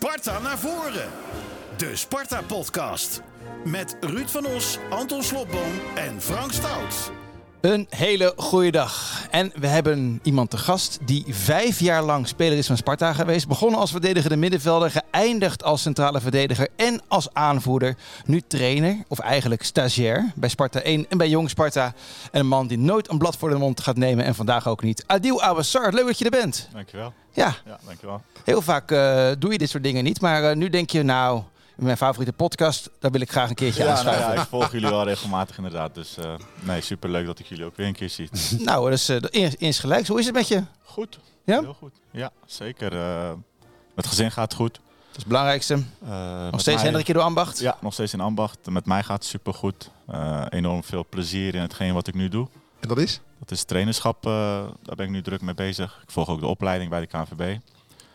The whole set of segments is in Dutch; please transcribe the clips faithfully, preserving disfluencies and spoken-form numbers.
Sparta naar voren. De Sparta-podcast. Met Ruud van Os, Anton Slobboom en Frank Stout. Een hele goede dag. En we hebben iemand te gast die vijf jaar lang speler is van Sparta geweest. Begonnen als verdedigende middenvelder, geëindigd als centrale verdediger en als aanvoerder. Nu trainer, of eigenlijk stagiair, bij Sparta één en bij Jong Sparta. En een man die nooit een blad voor de mond gaat nemen en vandaag ook niet. Adil Awassar, leuk dat je er bent. Dankjewel. Ja, Ja, dankjewel. heel vaak uh, doe je dit soort dingen niet, maar uh, nu denk je nou... Mijn favoriete podcast, daar wil ik graag een keertje ja, aanschuiven. Nou ja, ik volg jullie wel regelmatig inderdaad. Dus uh, nee, superleuk dat ik jullie ook weer een keer zie. Nou, dat is uh, eens gelijk. Hoe is het met je? Goed. Ja? Heel goed. Ja, zeker. Uh, met gezin gaat het goed. Dat is het belangrijkste. Uh, nog steeds Hendrikje door ambacht? Ja, nog steeds in ambacht. Met mij gaat het supergoed. Uh, enorm veel plezier in hetgeen wat ik nu doe. En dat is? Dat is trainerschap. Uh, daar ben ik nu druk mee bezig. Ik volg ook de opleiding bij de K N V B.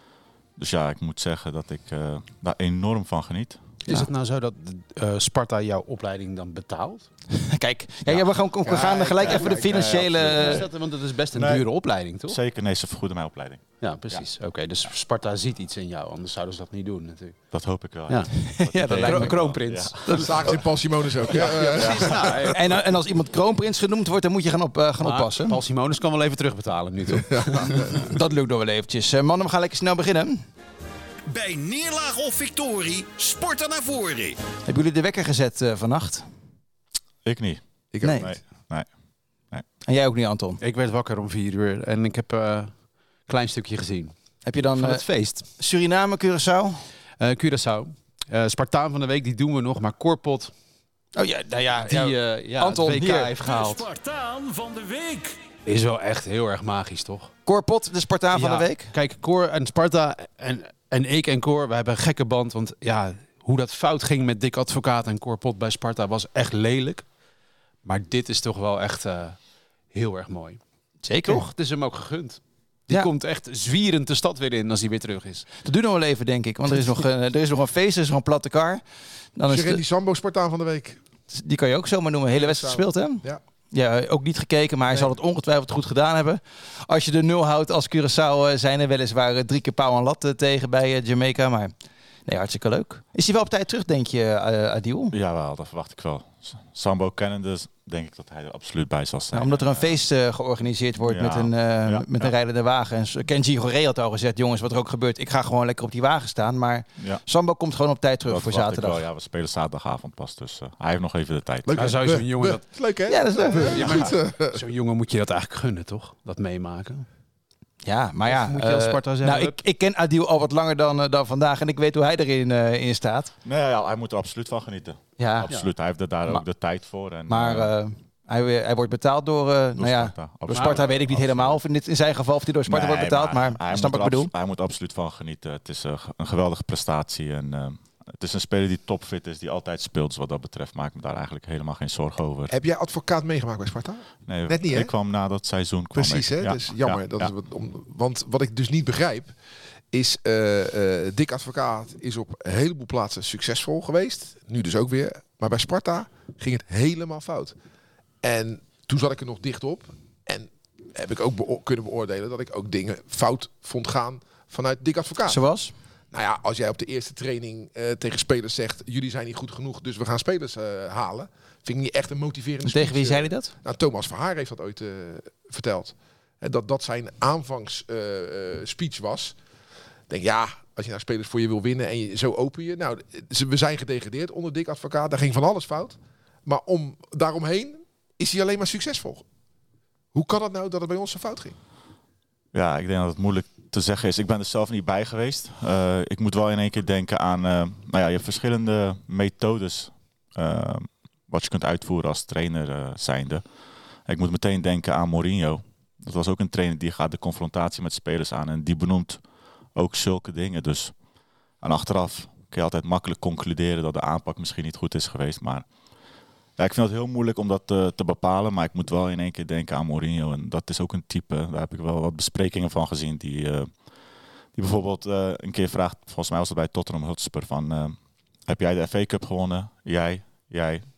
Dus ja, ik moet zeggen dat ik uh, daar enorm van geniet. Is ja. het nou zo dat uh, Sparta jouw opleiding dan betaalt? Kijk, ja, ja, we gaan, we gaan ja, gelijk ja, even ja, de financiële... Ja, is dat, want het is best een nee, dure opleiding, toch? Zeker, nee, ze vergoeden mijn opleiding. Ja, precies. Ja. Oké, okay, dus Sparta ziet iets in jou, anders zouden ze dat niet doen natuurlijk. Dat hoop ik wel. Ja, ja. ja dat lijkt me kroonprins. Ja. Dat zagen ze in Paul Simonis ook. Ja, ja, ja. Ja. Nou, en, en als iemand kroonprins genoemd wordt, dan moet je gaan, op, uh, gaan maar oppassen. Paul Simonis kan wel even terugbetalen nu, toch? Ja. Dat lukt nog wel eventjes. Uh, mannen, we gaan lekker snel beginnen. Bij neerlaag of victorie, Sparta naar voren. Hebben jullie de wekker gezet uh, vannacht? Ik niet. Ik nee. Nee. nee. nee. En jij ook niet, Anton? Ik werd wakker om vier uur en ik heb een uh, klein stukje gezien. Heb je dan van uh, het feest? Suriname, Curaçao? Uh, Curaçao. Uh, Spartaan van de week, die doen we nog, maar Korpot... Oh ja, nou ja, die uh, ja, Anton het W K hier heeft gehaald. De Spartaan van de week. Is wel echt heel erg magisch, toch? Korpot, de Spartaan ja, van de week? Kijk, Cor en Sparta en... En ik en Cor, we hebben een gekke band. Want ja, hoe dat fout ging met Dick Advocaat en Cor Pot bij Sparta was echt lelijk. Maar dit is toch wel echt uh, heel erg mooi. Zeker. Toch? Het is hem ook gegund. Die ja. komt echt zwierend de stad weer in als hij weer terug is. Dat duurt nog wel even, denk ik. Want er is nog, uh, er is nog een feest, er is nog een platte kar. Dan is de... die Sambo Spartaan van de week. Die kan je ook zomaar noemen. Hele wedstrijd gespeeld, hè? Ja. Ja, ook niet gekeken, maar hij nee. zal het ongetwijfeld goed gedaan hebben. Als je de nul houdt als Curaçao, zijn er weliswaar drie keer pauw en lat tegen bij Jamaica. Maar nee, hartstikke leuk. Is hij wel op tijd terug, denk je, uh, Adil? Ja, wel, dat verwacht ik wel. Sambo kennen, dus denk ik dat hij er absoluut bij zal zijn. Nou, omdat er een feest uh, georganiseerd wordt ja. met een, uh, ja. met een ja. rijdende wagen. En Kenji Goré had al gezegd, jongens, wat er ook gebeurt, ik ga gewoon lekker op die wagen staan. Maar ja. Sambo komt gewoon op tijd terug dat voor zaterdag. Wel, ja, we spelen zaterdagavond pas, dus uh, hij heeft nog even de tijd. Leuk, nou, zou zo'n jongen dat... is leuk, hè? Ja, dat is leuk. Ja, maar zo'n jongen moet je dat eigenlijk gunnen, toch? Dat meemaken. Ja, maar ja, moet je als Sparta zeggen, uh, nou, ik, ik ken Adil al wat langer dan, uh, dan vandaag en ik weet hoe hij erin uh, in staat. Nee, ja, hij moet er absoluut van genieten. Ja. Absoluut, hij heeft er daar maar, ook de tijd voor. En, maar uh, hij, hij wordt betaald door, uh, door nou ja, Sparta, door Sparta weet ik niet absoluut. helemaal. Of in, dit, in zijn geval of hij door Sparta nee, wordt betaald, maar, maar snap wat ik bedoel. Hij moet absoluut van genieten. Het is uh, een geweldige prestatie en... Uh, het is een speler die topfit is, die altijd speelt. Dus wat dat betreft maak ik me daar eigenlijk helemaal geen zorgen over. Heb jij Advocaat meegemaakt bij Sparta? Nee, net niet, hè? Ik kwam na dat seizoen. Kwam Precies, ik, hè? Ja, dus jammer. Ja, dat ja. Is wat, om, want wat ik dus niet begrijp, is uh, uh, Dick Advocaat is op een heleboel plaatsen succesvol geweest. Nu dus ook weer. Maar bij Sparta ging het helemaal fout. En toen zat ik er nog dicht op. En heb ik ook beo- kunnen beoordelen dat ik ook dingen fout vond gaan vanuit Dick Advocaat. Zoals? Nou ja, als jij op de eerste training uh, tegen spelers zegt... jullie zijn niet goed genoeg, dus we gaan spelers uh, halen... vind ik niet echt een motiverende speech. Tegen wie zei hij dat? Nou, Thomas Verhaar heeft dat ooit uh, verteld. Uh, dat dat zijn aanvangs uh, uh, speech was. Ik denk, ja, als je nou spelers voor je wil winnen en je zo open je... Nou, we zijn gedegradeerd onder Dick Advocaat. Daar ging van alles fout. Maar om daaromheen is hij alleen maar succesvol. Hoe kan het nou dat het bij ons zo fout ging? Ja, ik denk dat het moeilijk te zeggen is. Ik ben er zelf niet bij geweest. Uh, ik moet wel in één keer denken aan uh, nou ja, je verschillende methodes uh, wat je kunt uitvoeren als trainer uh, zijnde. Ik moet meteen denken aan Mourinho. Dat was ook een trainer die gaat de confrontatie met spelers aan en die benoemt ook zulke dingen. Dus en achteraf kun je altijd makkelijk concluderen dat de aanpak misschien niet goed is geweest. Maar ja, ik vind het heel moeilijk om dat te, te bepalen, maar ik moet wel in één keer denken aan Mourinho. En dat is ook een type, daar heb ik wel wat besprekingen van gezien, die, uh, die bijvoorbeeld uh, een keer vraagt, volgens mij was dat bij Tottenham Hotspur, van uh, heb jij de F A Cup gewonnen? Jij, jij,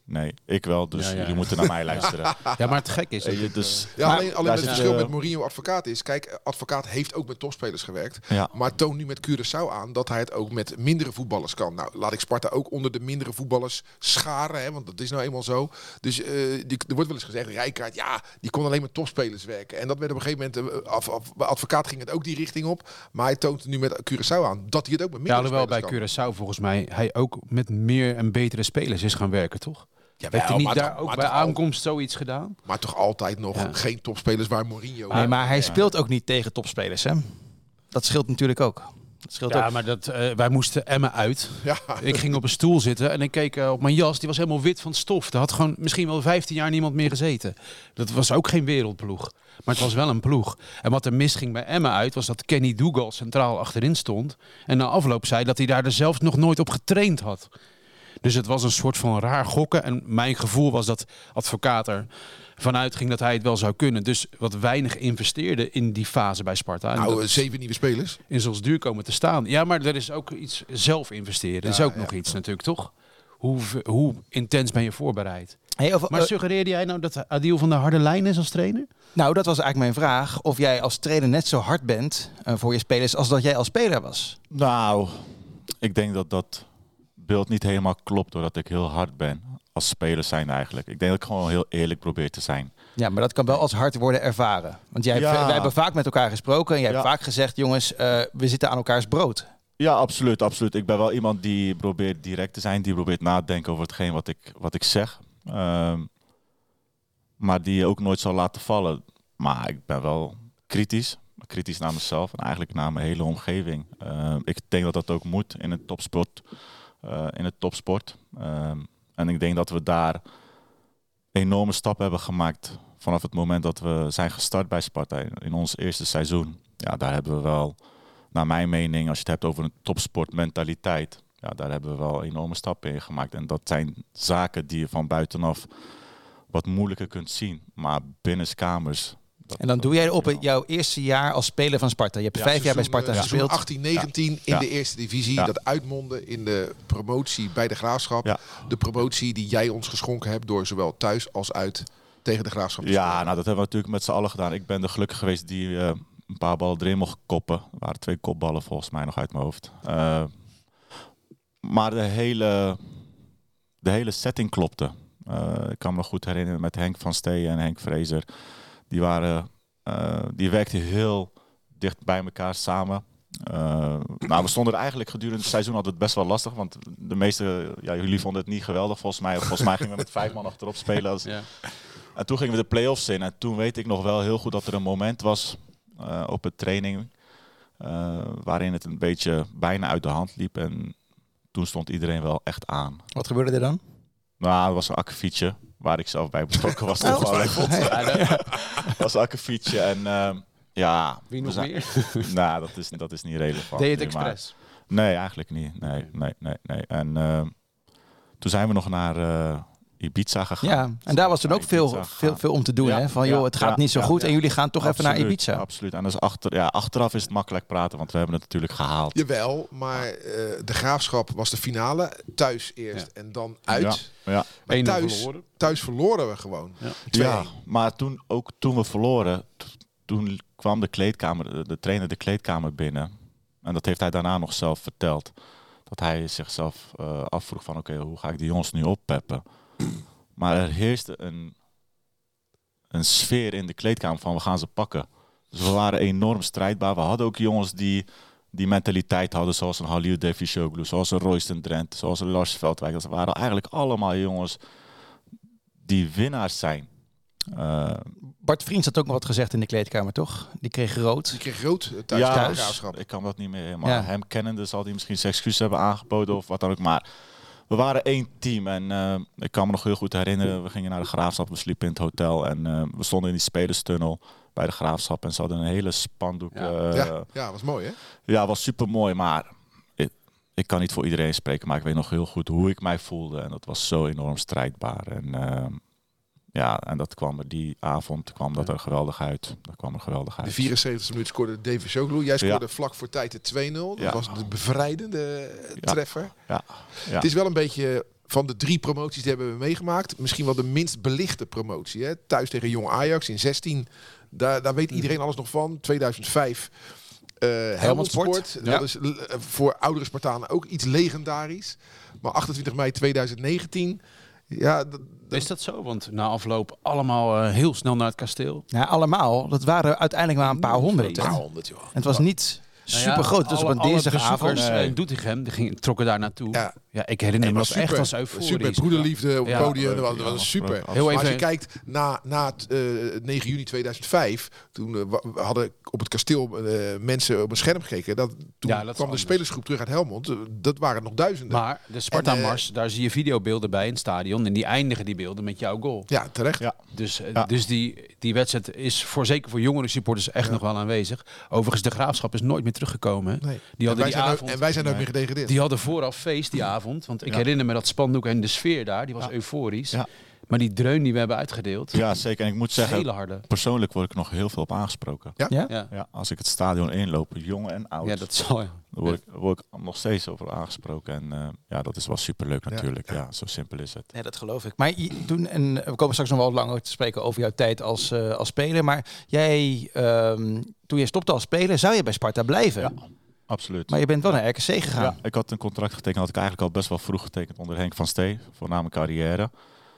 nee, ik wel. Dus Ja, ja. jullie moeten naar mij luisteren. Ja, maar het gek is... Weet je, dus, Ja, Maar alleen alleen daar het zit, verschil uh, met Mourinho advocaat is... Kijk, advocaat heeft ook met topspelers gewerkt. ja. Maar toont nu met Curaçao aan dat hij het ook met mindere voetballers kan. Nou, laat ik Sparta ook onder de mindere voetballers scharen. Hè, want dat is nou eenmaal zo. Dus uh, die, er wordt wel eens gezegd, Rijkaard, ja, die kon alleen met topspelers werken. En dat werd op een gegeven moment... Uh, af, af, bij advocaat ging het ook die richting op. Maar hij toont nu met Curaçao aan dat hij het ook met Ja, mindere alhoewel bij spelers kan. Curaçao volgens mij hij ook met meer en betere spelers is gaan werken, toch? Jawel, Heeft hij niet maar daar toch- ook maar bij toch al- aankomst zoiets gedaan? Maar toch altijd nog Ja. geen topspelers waar Mourinho... Nee, maar hij speelt ook niet tegen topspelers, hè? Dat scheelt natuurlijk ook. Dat scheelt Ja, ook. maar dat, uh, wij moesten Emmen uit. Ja, Ik ging op een stoel zitten en ik keek uh, op mijn jas. Die was helemaal wit van stof. Daar had gewoon misschien wel vijftien jaar niemand meer gezeten. Dat was ook geen wereldploeg. Maar het was wel een ploeg. En wat er misging bij Emmen uit was dat Kenny Dougal centraal achterin stond. En na afloop zei dat hij daar dus zelfs nog nooit op getraind had. Dus het was een soort van raar gokken. En mijn gevoel was dat advocaat er vanuit ging dat hij het wel zou kunnen. Dus wat weinig investeerde in die fase bij Sparta. En nou, dat uh, zeven nieuwe spelers. is ons duur komen te staan. Ja, maar er is ook iets zelf investeren. Dat is Ja, ook ja. nog iets natuurlijk, toch? Hoe, hoe intens ben je voorbereid? Hey, of, Maar eh, suggereerde jij nou dat Adil van der harde lijn is als trainer? nou, dat was eigenlijk mijn vraag. Of jij als trainer net zo hard bent uh, voor je spelers als dat jij als speler was. Nou, ik denk dat dat beeld niet helemaal klopt doordat ik heel hard ben als speler zijn eigenlijk. Ik denk dat ik gewoon heel eerlijk probeer te zijn. Ja, maar dat kan wel als hard worden ervaren. Want jij, Ja. wij hebben vaak met elkaar gesproken en jij hebt Ja. vaak gezegd, jongens, uh, we zitten aan elkaars brood. Ja, absoluut, absoluut. Ik ben wel iemand die probeert direct te zijn, die probeert na te denken over hetgeen wat ik, wat ik zeg. Um, maar die je ook nooit zal laten vallen. Maar ik ben wel kritisch. Kritisch naar mezelf en eigenlijk naar mijn hele omgeving. Uh, ik denk dat dat ook moet in een topsport. Uh, in het topsport. Um, en ik denk dat we daar enorme stappen hebben gemaakt vanaf het moment dat we zijn gestart bij Sparta in ons eerste seizoen. Ja, daar hebben we wel, naar mijn mening, als je het hebt over een topsportmentaliteit, ja, daar hebben we wel enorme stappen in gemaakt. En dat zijn zaken die je van buitenaf wat moeilijker kunt zien. Maar binnenskamers... Dat, En dan doe jij op het, jouw eerste jaar als speler van Sparta. Je hebt Ja, vijf jaar bij Sparta Seizoen, uh, gespeeld. achttien negentien in Ja. de eerste divisie. Ja. Dat uitmondde in de promotie bij de Graafschap. Ja. De promotie die jij ons geschonken hebt door zowel thuis als uit tegen de Graafschap te Ja, spelen. nou dat hebben we natuurlijk met z'n allen gedaan. Ik ben de gelukkig geweest die uh, een paar ballen erin mocht koppen. Er waren twee kopballen volgens mij nog uit mijn hoofd. Uh, maar de hele, de hele setting klopte. Uh, ik kan me nog goed herinneren met Henk van Steeën en Henk Vrezer. Die, waren, uh, die werkten heel dicht bij elkaar samen. Uh, nou, we stonden er eigenlijk gedurende het seizoen altijd best wel lastig. Want de meeste, ja, jullie vonden het niet geweldig volgens mij. Volgens mij gingen we met vijf man achterop spelen. Als... Ja. En toen gingen we de play-offs in. En toen weet ik nog wel heel goed dat er een moment was uh, op het training. Uh, waarin het een beetje bijna uit de hand liep. En toen stond iedereen wel echt aan. Wat gebeurde er dan? Nou, het was een akkefietje. Waar ik zelf bij betrokken was. Oh, ongetwijfeld. Het was een akkefietje. En uh, ja... Wie we nog zijn- meer? Nou, dat is, dat is niet relevant. Deed je het nu, maar- expres? Nee, eigenlijk niet. Nee, nee, nee, nee. En uh, toen zijn we nog naar uh, Ibiza gegaan. Ja, en daar was toen Naar ook veel, Ibiza veel, gegaan. veel om te doen. Ja, Hè? Van ja, joh, het gaat ja, niet zo ja, goed ja. en jullie gaan toch even naar Absoluut, Ibiza. Absoluut. En dus achter, ja, achteraf is het makkelijk praten, want we hebben het natuurlijk gehaald. Jawel, maar uh, de Graafschap was de finale. Thuis eerst en dan uit. Ja, ja. Maar één nul thuis, verloren. thuis verloren we gewoon. Ja. twee-een. ja, maar toen, ook toen we verloren, t- toen kwam de kleedkamer, de, de trainer de kleedkamer binnen. En dat heeft hij daarna nog zelf verteld. Dat hij zichzelf uh, afvroeg van, oké, okay, hoe ga ik die jongens nu oppeppen? Maar er heerste een, een sfeer in de kleedkamer van, we gaan ze pakken. Dus we waren enorm strijdbaar. We hadden ook jongens die die mentaliteit hadden, zoals een Halil Devizoglu, zoals een Royston Drent, zoals een Lars Veldwijk. Dat waren eigenlijk allemaal jongens die winnaars zijn. Uh, Bart Vriends had ook nog wat gezegd in de kleedkamer, toch? Die kreeg rood. Die kreeg rood uh, thuis ja, tegen de thuis. Graafschap. ik kan dat niet meer helemaal. Ja. Hem kennende zal hij misschien zijn excuus hebben aangeboden of wat dan ook. Maar we waren één team en uh, ik kan me nog heel goed herinneren. We gingen naar de Graafschap, we sliepen in het hotel en uh, we stonden in die spelerstunnel bij de Graafschap en ze hadden een hele spandoek. Ja. Uh, Ja, ja, was mooi hè? Ja, was super mooi, maar ik, ik kan niet voor iedereen spreken, maar ik weet nog heel goed hoe ik mij voelde en dat was zo enorm strijdbaar. En uh, ja, en dat kwam er die avond kwam dat er geweldig uit. Dat kwam er geweldig uit. De vierenzeventigste minuut scoorde Devizoglu. Jij scoorde Ja. vlak voor tijd de twee nul. Dat Ja. was de bevrijdende Ja. treffer. Ja, ja. Het is wel een beetje van de drie promoties die hebben we meegemaakt, misschien wel de minst belichte promotie. Hè? Thuis tegen Jong Ajax in zestien. Daar, daar weet iedereen alles nog van. tweeduizend vijf. Uh, Helmond Sport. Ja. Dat is uh, voor oudere Spartanen ook iets legendarisch. Maar achtentwintig mei tweeduizend negentien. Ja, d- d- Is dat zo? Want na afloop allemaal uh, heel snel naar het kasteel. Ja, allemaal. Dat waren uiteindelijk maar een paar honderd. Een hè? paar honderd, joh. En het was niet super Nou ja, groot. Het was op alle- een alle dinsdagavond. bezoekers Nee. in Doetinchem die gingen, trokken daar naartoe. Ja. Ja. ik herinner me was dat echt super. als euforisch. Super broederliefde op het Ja. podium. Dat was, dat Ja, was super. afgesproken. Heel Maar als je even- kijkt na, na het, uh, negen juni tweeduizend vijf, toen uh, wa- we hadden op het kasteel uh, mensen op een scherm gekeken. Dat, toen Ja, dat is kwam de anders. spelersgroep terug uit Helmond. Uh, dat waren nog duizenden. Maar de Sparta-mars, daar zie je videobeelden bij in het stadion. En die eindigen die beelden met jouw goal. ja, terecht. Ja. Dus, uh, Ja. dus die, die wedstrijd is voor, zeker voor jongere supporters echt Ja. nog wel aanwezig. Overigens, de Graafschap is nooit meer teruggekomen. hè. Nee. Die En hadden wij, die zijn ook, avond... en wij zijn ook Nee. meer gedegradeerd. Die hadden vooraf feest die avond. Want ik Ja. herinner me dat spandoek en de sfeer daar. Die was Ja. euforisch. Ja. Maar die dreun die we hebben uitgedeeld. Ja, zeker. En ik moet zeggen, Hele harde. persoonlijk word ik nog heel veel op aangesproken. Ja? Ja? Ja. Ja, als ik het stadion inloop, jong en oud, Ja, dat zal ja. dan word ik, word ik nog steeds over aangesproken. En uh, ja, dat is wel superleuk Ja, natuurlijk. ja. Ja, zo simpel is het. Nee, dat geloof ik. Maar je- toen, en we komen straks nog wel langer te spreken over jouw tijd als, uh, als speler. Maar jij, um, toen je stopte als speler, zou je bij Sparta blijven. Ja. Absoluut. Maar je bent wel naar R K C gegaan. Ja, ik had een contract getekend, had ik eigenlijk al best wel vroeg getekend onder Henk van Stee, voor na mijn carrière.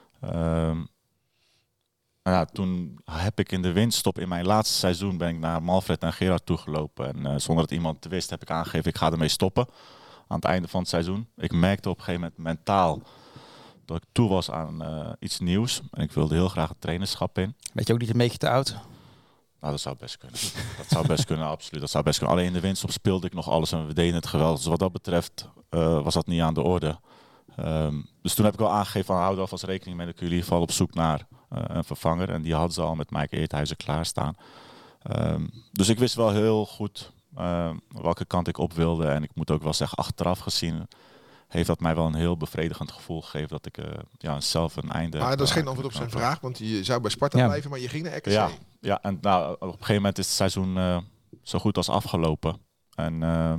Um, nou ja, toen heb ik in de winststop in mijn laatste seizoen ben ik naar Malfred en Gerard toegelopen. En uh, zonder dat iemand het wist heb ik aangegeven, ik ga ermee stoppen aan het einde van het seizoen. Ik merkte op een gegeven moment mentaal dat ik toe was aan uh, iets nieuws. En ik wilde heel graag het trainerschap in. Weet je ook niet een beetje te oud? Nou, dat zou best kunnen. Dat zou best kunnen, absoluut. Dat zou best kunnen. Alleen in de winststop speelde ik nog alles en we deden het geweldig. Dus wat dat betreft uh, was dat niet aan de orde. Um, dus toen heb ik wel aangegeven van hou er alvast rekening mee dat ik in ieder geval op zoek naar uh, een vervanger. En die hadden ze al met Mike Eerthuizen klaarstaan. Um, dus ik wist wel heel goed uh, welke kant ik op wilde. En ik moet ook wel zeggen, achteraf gezien heeft dat mij wel een heel bevredigend gevoel gegeven dat ik uh, ja, zelf een einde... Maar dat is uh, geen antwoord op zijn vraag, want je zou bij Sparta Ja. blijven, maar je ging naar R K C. Ja, ja, en nou, op een gegeven moment is het seizoen uh, zo goed als afgelopen. En uh,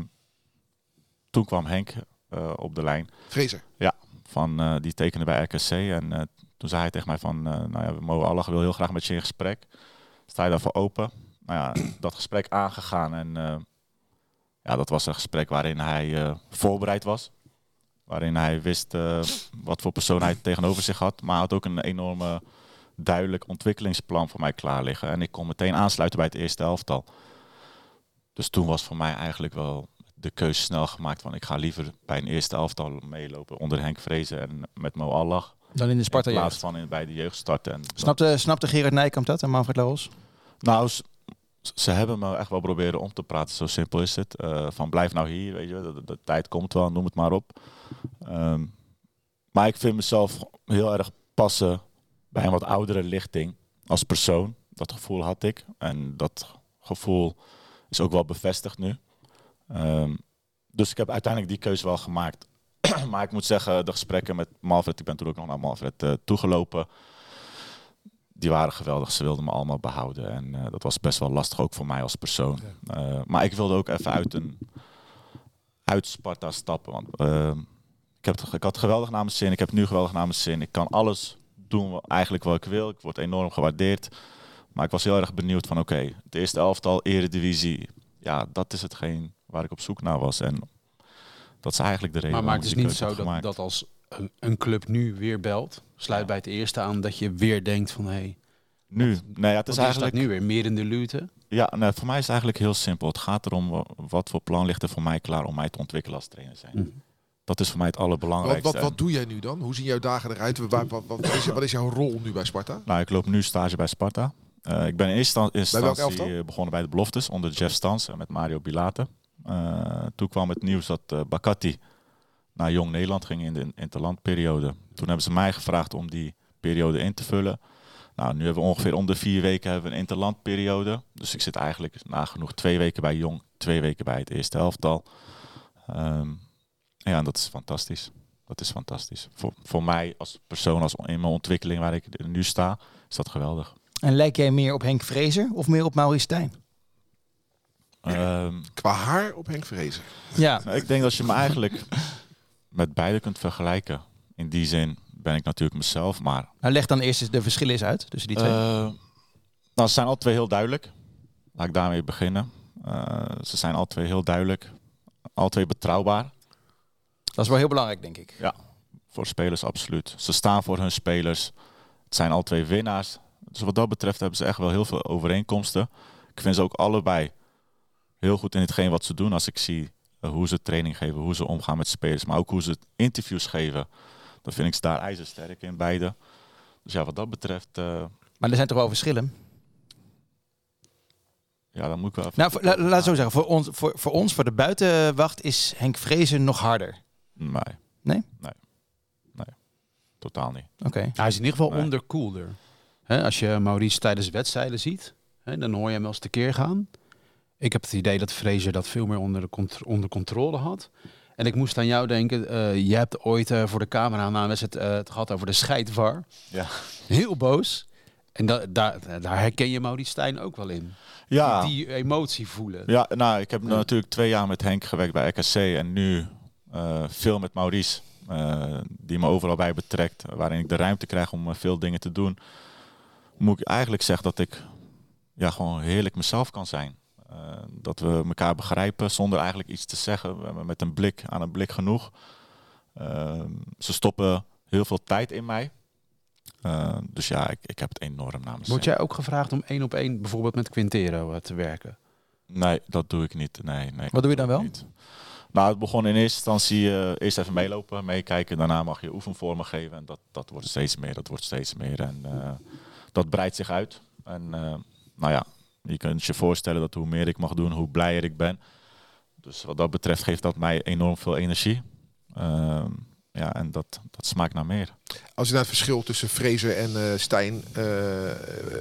toen kwam Henk uh, op de lijn. Fraser. Van, uh, die tekende bij R K C. En uh, toen zei hij tegen mij van, uh, nou ja, Mo Allah wil heel graag met je in gesprek. Sta je daarvoor open? Nou ja, dat gesprek aangegaan. En uh, ja, dat was een gesprek waarin hij uh, voorbereid was. Waarin hij wist uh, wat voor persoon hij tegenover zich had. Maar hij had ook een enorme duidelijk ontwikkelingsplan voor mij klaar liggen. En ik kon meteen aansluiten bij het eerste elftal. Dus toen was voor mij eigenlijk wel de keuze snel gemaakt van ik ga liever bij een eerste elftal meelopen onder Henk Vrezen en met Mo Allah. Dan in de Sparta in plaats jeugd. van in, bij de jeugd starten. En Snapte, snapte Gerard Nijkamp dat en Manfred Laros? nou, z- ze hebben me echt wel proberen om te praten. Zo simpel is het. Uh, van blijf nou hier, weet je, de, de, de tijd komt wel, noem het maar op. Um, maar ik vind mezelf heel erg passen bij een wat oudere lichting als persoon. Dat gevoel had ik. En dat gevoel is ook wel bevestigd nu. Um, dus ik heb uiteindelijk die keuze wel gemaakt. Maar ik moet zeggen, de gesprekken met Malfred, ik ben toen ook nog naar Malfred uh, toegelopen. Die waren geweldig. Ze wilden me allemaal behouden. En uh, dat was best wel lastig ook voor mij als persoon. Uh, maar ik wilde ook even uit, een, uit Sparta stappen. Want uh, ik, heb, ik had geweldig naar mijn zin. Ik heb nu geweldig naar mijn zin. Ik kan alles doen eigenlijk wat ik wil. Ik word enorm gewaardeerd. Maar ik was heel erg benieuwd van oké, okay, het eerste elftal, Eredivisie. Ja, dat is hetgeen waar ik op zoek naar was. En dat is eigenlijk de reden. Maar maakt waarom het ik niet die zo keuze heb dat, gemaakt. dat als een, een club nu weer belt, sluit Ja. bij het eerste aan, dat je weer denkt van hé, hey, Nu, nee, ja, het is wat eigenlijk nu weer meer in de lute? Ja, nee, voor mij is het eigenlijk heel simpel. Het gaat erom wa- wat voor plan ligt er voor mij klaar om mij te ontwikkelen als trainer zijn. Hm. Dat is voor mij het Wat, allerbelangrijkste. wat, wat doe jij nu dan? Hoe zien jouw dagen eruit? Waar, wat, wat, wat, is, wat is jouw rol nu bij Sparta? Nou, ik loop nu stage bij Sparta. Uh, ik ben in eerste Bij welk instantie elftal? uh, begonnen bij de beloftes onder Jeff Stans en met Mario Bilate. Uh, toen kwam het nieuws dat uh, Bakati naar Jong Nederland ging in de interlandperiode. Toen hebben ze mij gevraagd om die periode in te vullen. Nou, nu hebben we ongeveer om de vier weken hebben we een interlandperiode. Dus ik zit eigenlijk nagenoeg twee weken bij Jong, twee weken bij het eerste elftal. Um, ja, en dat is fantastisch. Dat is fantastisch. Voor, voor mij als persoon, als in mijn ontwikkeling waar ik nu sta, is dat geweldig. En lijk jij meer op Henk Vrezer of meer op Maurice Stijn? Um, Qua haar op Henk Vrezen. Ja, nou, ik denk dat je me eigenlijk met beide kunt vergelijken. in die zin ben ik natuurlijk mezelf. Maar Nou, leg dan eerst eens de verschillen eens uit tussen die twee. Uh, nou, ze zijn alle twee heel duidelijk. Laat ik daarmee beginnen. Uh, ze zijn alle twee heel duidelijk. Alle twee betrouwbaar. Dat is wel heel belangrijk, denk ik. Ja, voor spelers absoluut. Ze staan voor hun spelers. Het zijn alle twee winnaars. Dus wat dat betreft hebben ze echt wel heel veel overeenkomsten. Ik vind ze ook allebei heel goed in hetgeen wat ze doen. Als ik zie uh, hoe ze training geven, hoe ze omgaan met spelers. Maar ook hoe ze interviews geven. Dan vind ik ze daar ijzersterk in, beide. Dus ja, wat dat betreft... Uh, Maar er zijn toch wel verschillen? Ja, dan moet ik wel even... Nou, voor, la, laat het zo zeggen. Voor ons, voor, voor ons, voor de buitenwacht, is Henk Vrezen nog harder. Nee. Nee? Nee. Nee. Totaal niet. Oké. Okay. Hij is in ieder geval Nee. onderkoelder. Hè, als je Maurice tijdens wedstrijden ziet, hè, dan hoor je hem wel eens tekeer gaan. Ik heb het idee dat Fraser dat veel meer onder, de contro- onder controle had. En ik moest aan jou denken, uh, je hebt ooit uh, voor de camera na een wedstrijd uh, het gehad over de scheidvar. Ja. Heel boos. En da- da- daar herken je Maurice Stijn ook wel in. Ja. Die, die emotie voelen. Ja, nou, ik heb Ja. natuurlijk twee jaar met Henk gewerkt bij R K C en nu uh, veel met Maurice, uh, die me overal bij betrekt, waarin ik de ruimte krijg om uh, veel dingen te doen. Moet ik eigenlijk zeggen dat ik ja, gewoon heerlijk mezelf kan zijn. Uh, dat we elkaar begrijpen zonder eigenlijk iets te zeggen. We hebben met een blik aan een blik genoeg. Uh, ze stoppen heel veel tijd in mij. Uh, dus ja, ik, ik heb het enorm namens Word Henk. jij ook gevraagd om één op één bijvoorbeeld met Quintero uh, te werken? Nee, dat doe ik niet. Nee, nee. Wat doe je dan wel? Niet. Nou, het begon in eerste instantie uh, eerst even meelopen, meekijken. Daarna mag je oefenvormen geven. En dat, dat wordt steeds meer, dat wordt steeds meer. En uh, dat breidt zich uit. En uh, nou ja, je kunt je voorstellen dat hoe meer ik mag doen, hoe blijer ik ben. Dus wat dat betreft geeft dat mij enorm veel energie. Uh, ja, en dat, dat smaakt naar meer. Als je naar het verschil tussen Fraser en uh, Stijn, uh,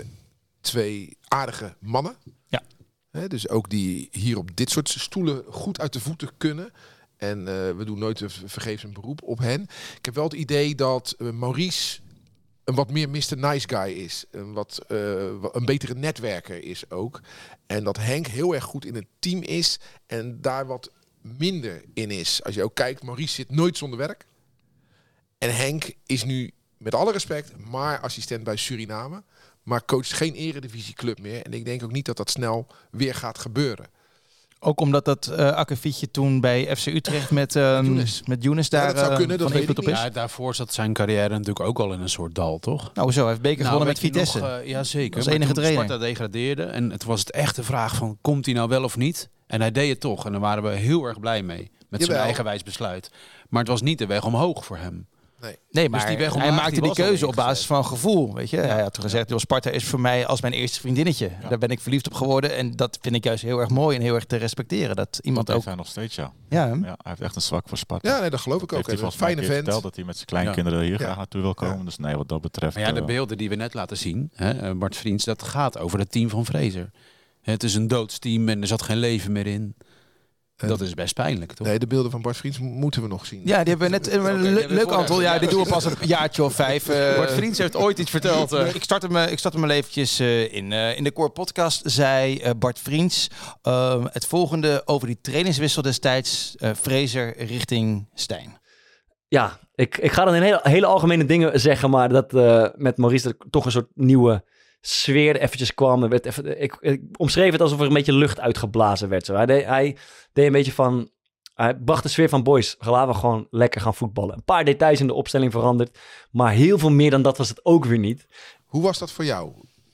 twee aardige mannen. Ja. Hè, dus ook die hier op dit soort stoelen goed uit de voeten kunnen. En uh, we doen nooit vergeefs een beroep op hen. Ik heb wel het idee dat uh, Maurice een wat meer mister Nice Guy is. Een wat uh, een betere netwerker is ook. En dat Henk heel erg goed in het team is en daar wat minder in is. Als je ook kijkt, Maurice zit nooit zonder werk. En Henk is nu, met alle respect, maar assistent bij Suriname. Maar coacht geen eredivisieclub meer. En ik denk ook niet dat dat snel weer gaat gebeuren. Ook omdat dat uh, akkefietje toen bij F C Utrecht met, uh, Younes. met Younes daar Ja, dat zou uh, kunnen, dat van weet invloed ik op is. Ja, daarvoor zat zijn carrière natuurlijk ook al in een soort dal, toch? Nou zo, hij heeft beker gewonnen met weet je Vitesse. nog, uh, ja, zeker. Als Maar enige toen trainer. Sparta degradeerde en het was het echt de vraag van, komt hij nou wel of niet? En hij deed het toch en daar waren we heel erg blij mee. Met zijn Jawel. eigenwijs besluit. Maar het was niet de weg omhoog voor hem. Nee, maar Dus die weg hij omlaag, maakte die die was al keuze op ingezet. basis van gevoel. Weet je? Hij had toen gezegd, joh, Sparta is voor mij als mijn eerste vriendinnetje. Ja. Daar ben ik verliefd op geworden. En dat vind ik juist heel erg mooi en heel erg te respecteren. Dat iemand Dat ook... heeft hij nog steeds, ja. Ja, hè? ja. Hij heeft echt een zwak voor Sparta. Ja, nee, dat geloof ik ook. Heeft hij Een volgens mij fijne een keer vent. verteld dat hij met zijn kleinkinderen hier Ja. graag naartoe wil komen. Ja. Dus nee, wat dat betreft... Maar ja, de uh, beelden die we net laten zien, hè, Bart Vriends, dat gaat over het team van Fraser. Het is een doodsteam en er zat geen leven meer in. En- Dat is best pijnlijk, toch? Nee, de beelden van Bart Vriends mo- moeten we nog zien. Ja, die hebben we net... eh, Oké, le- die hebben we leuk, vooraf Anton. Ja, gezien. die doen we pas een jaartje of vijf. Uh, Bart Vriends heeft ooit iets verteld. eh. Ik start hem, eh, ik start hem wel eventjes uh, in. Uh, in de Core Podcast zei uh, Bart Vriends uh, het volgende over die trainingswissel destijds. Uh, Fraser richting Stijn. Ja, ik, ik ga dan in hele, hele algemene dingen zeggen, maar dat uh, met Maurice er toch een soort nieuwe sfeer er eventjes kwam. Er werd even, ik, ik omschreef het alsof er een beetje lucht uitgeblazen werd. Zo. Hij, deed, hij deed een beetje van... Hij bracht de sfeer van boys. Laten we gewoon lekker gaan voetballen. Een paar details in de opstelling veranderd. Maar heel veel meer dan dat was het ook weer niet. Hoe was dat voor jou?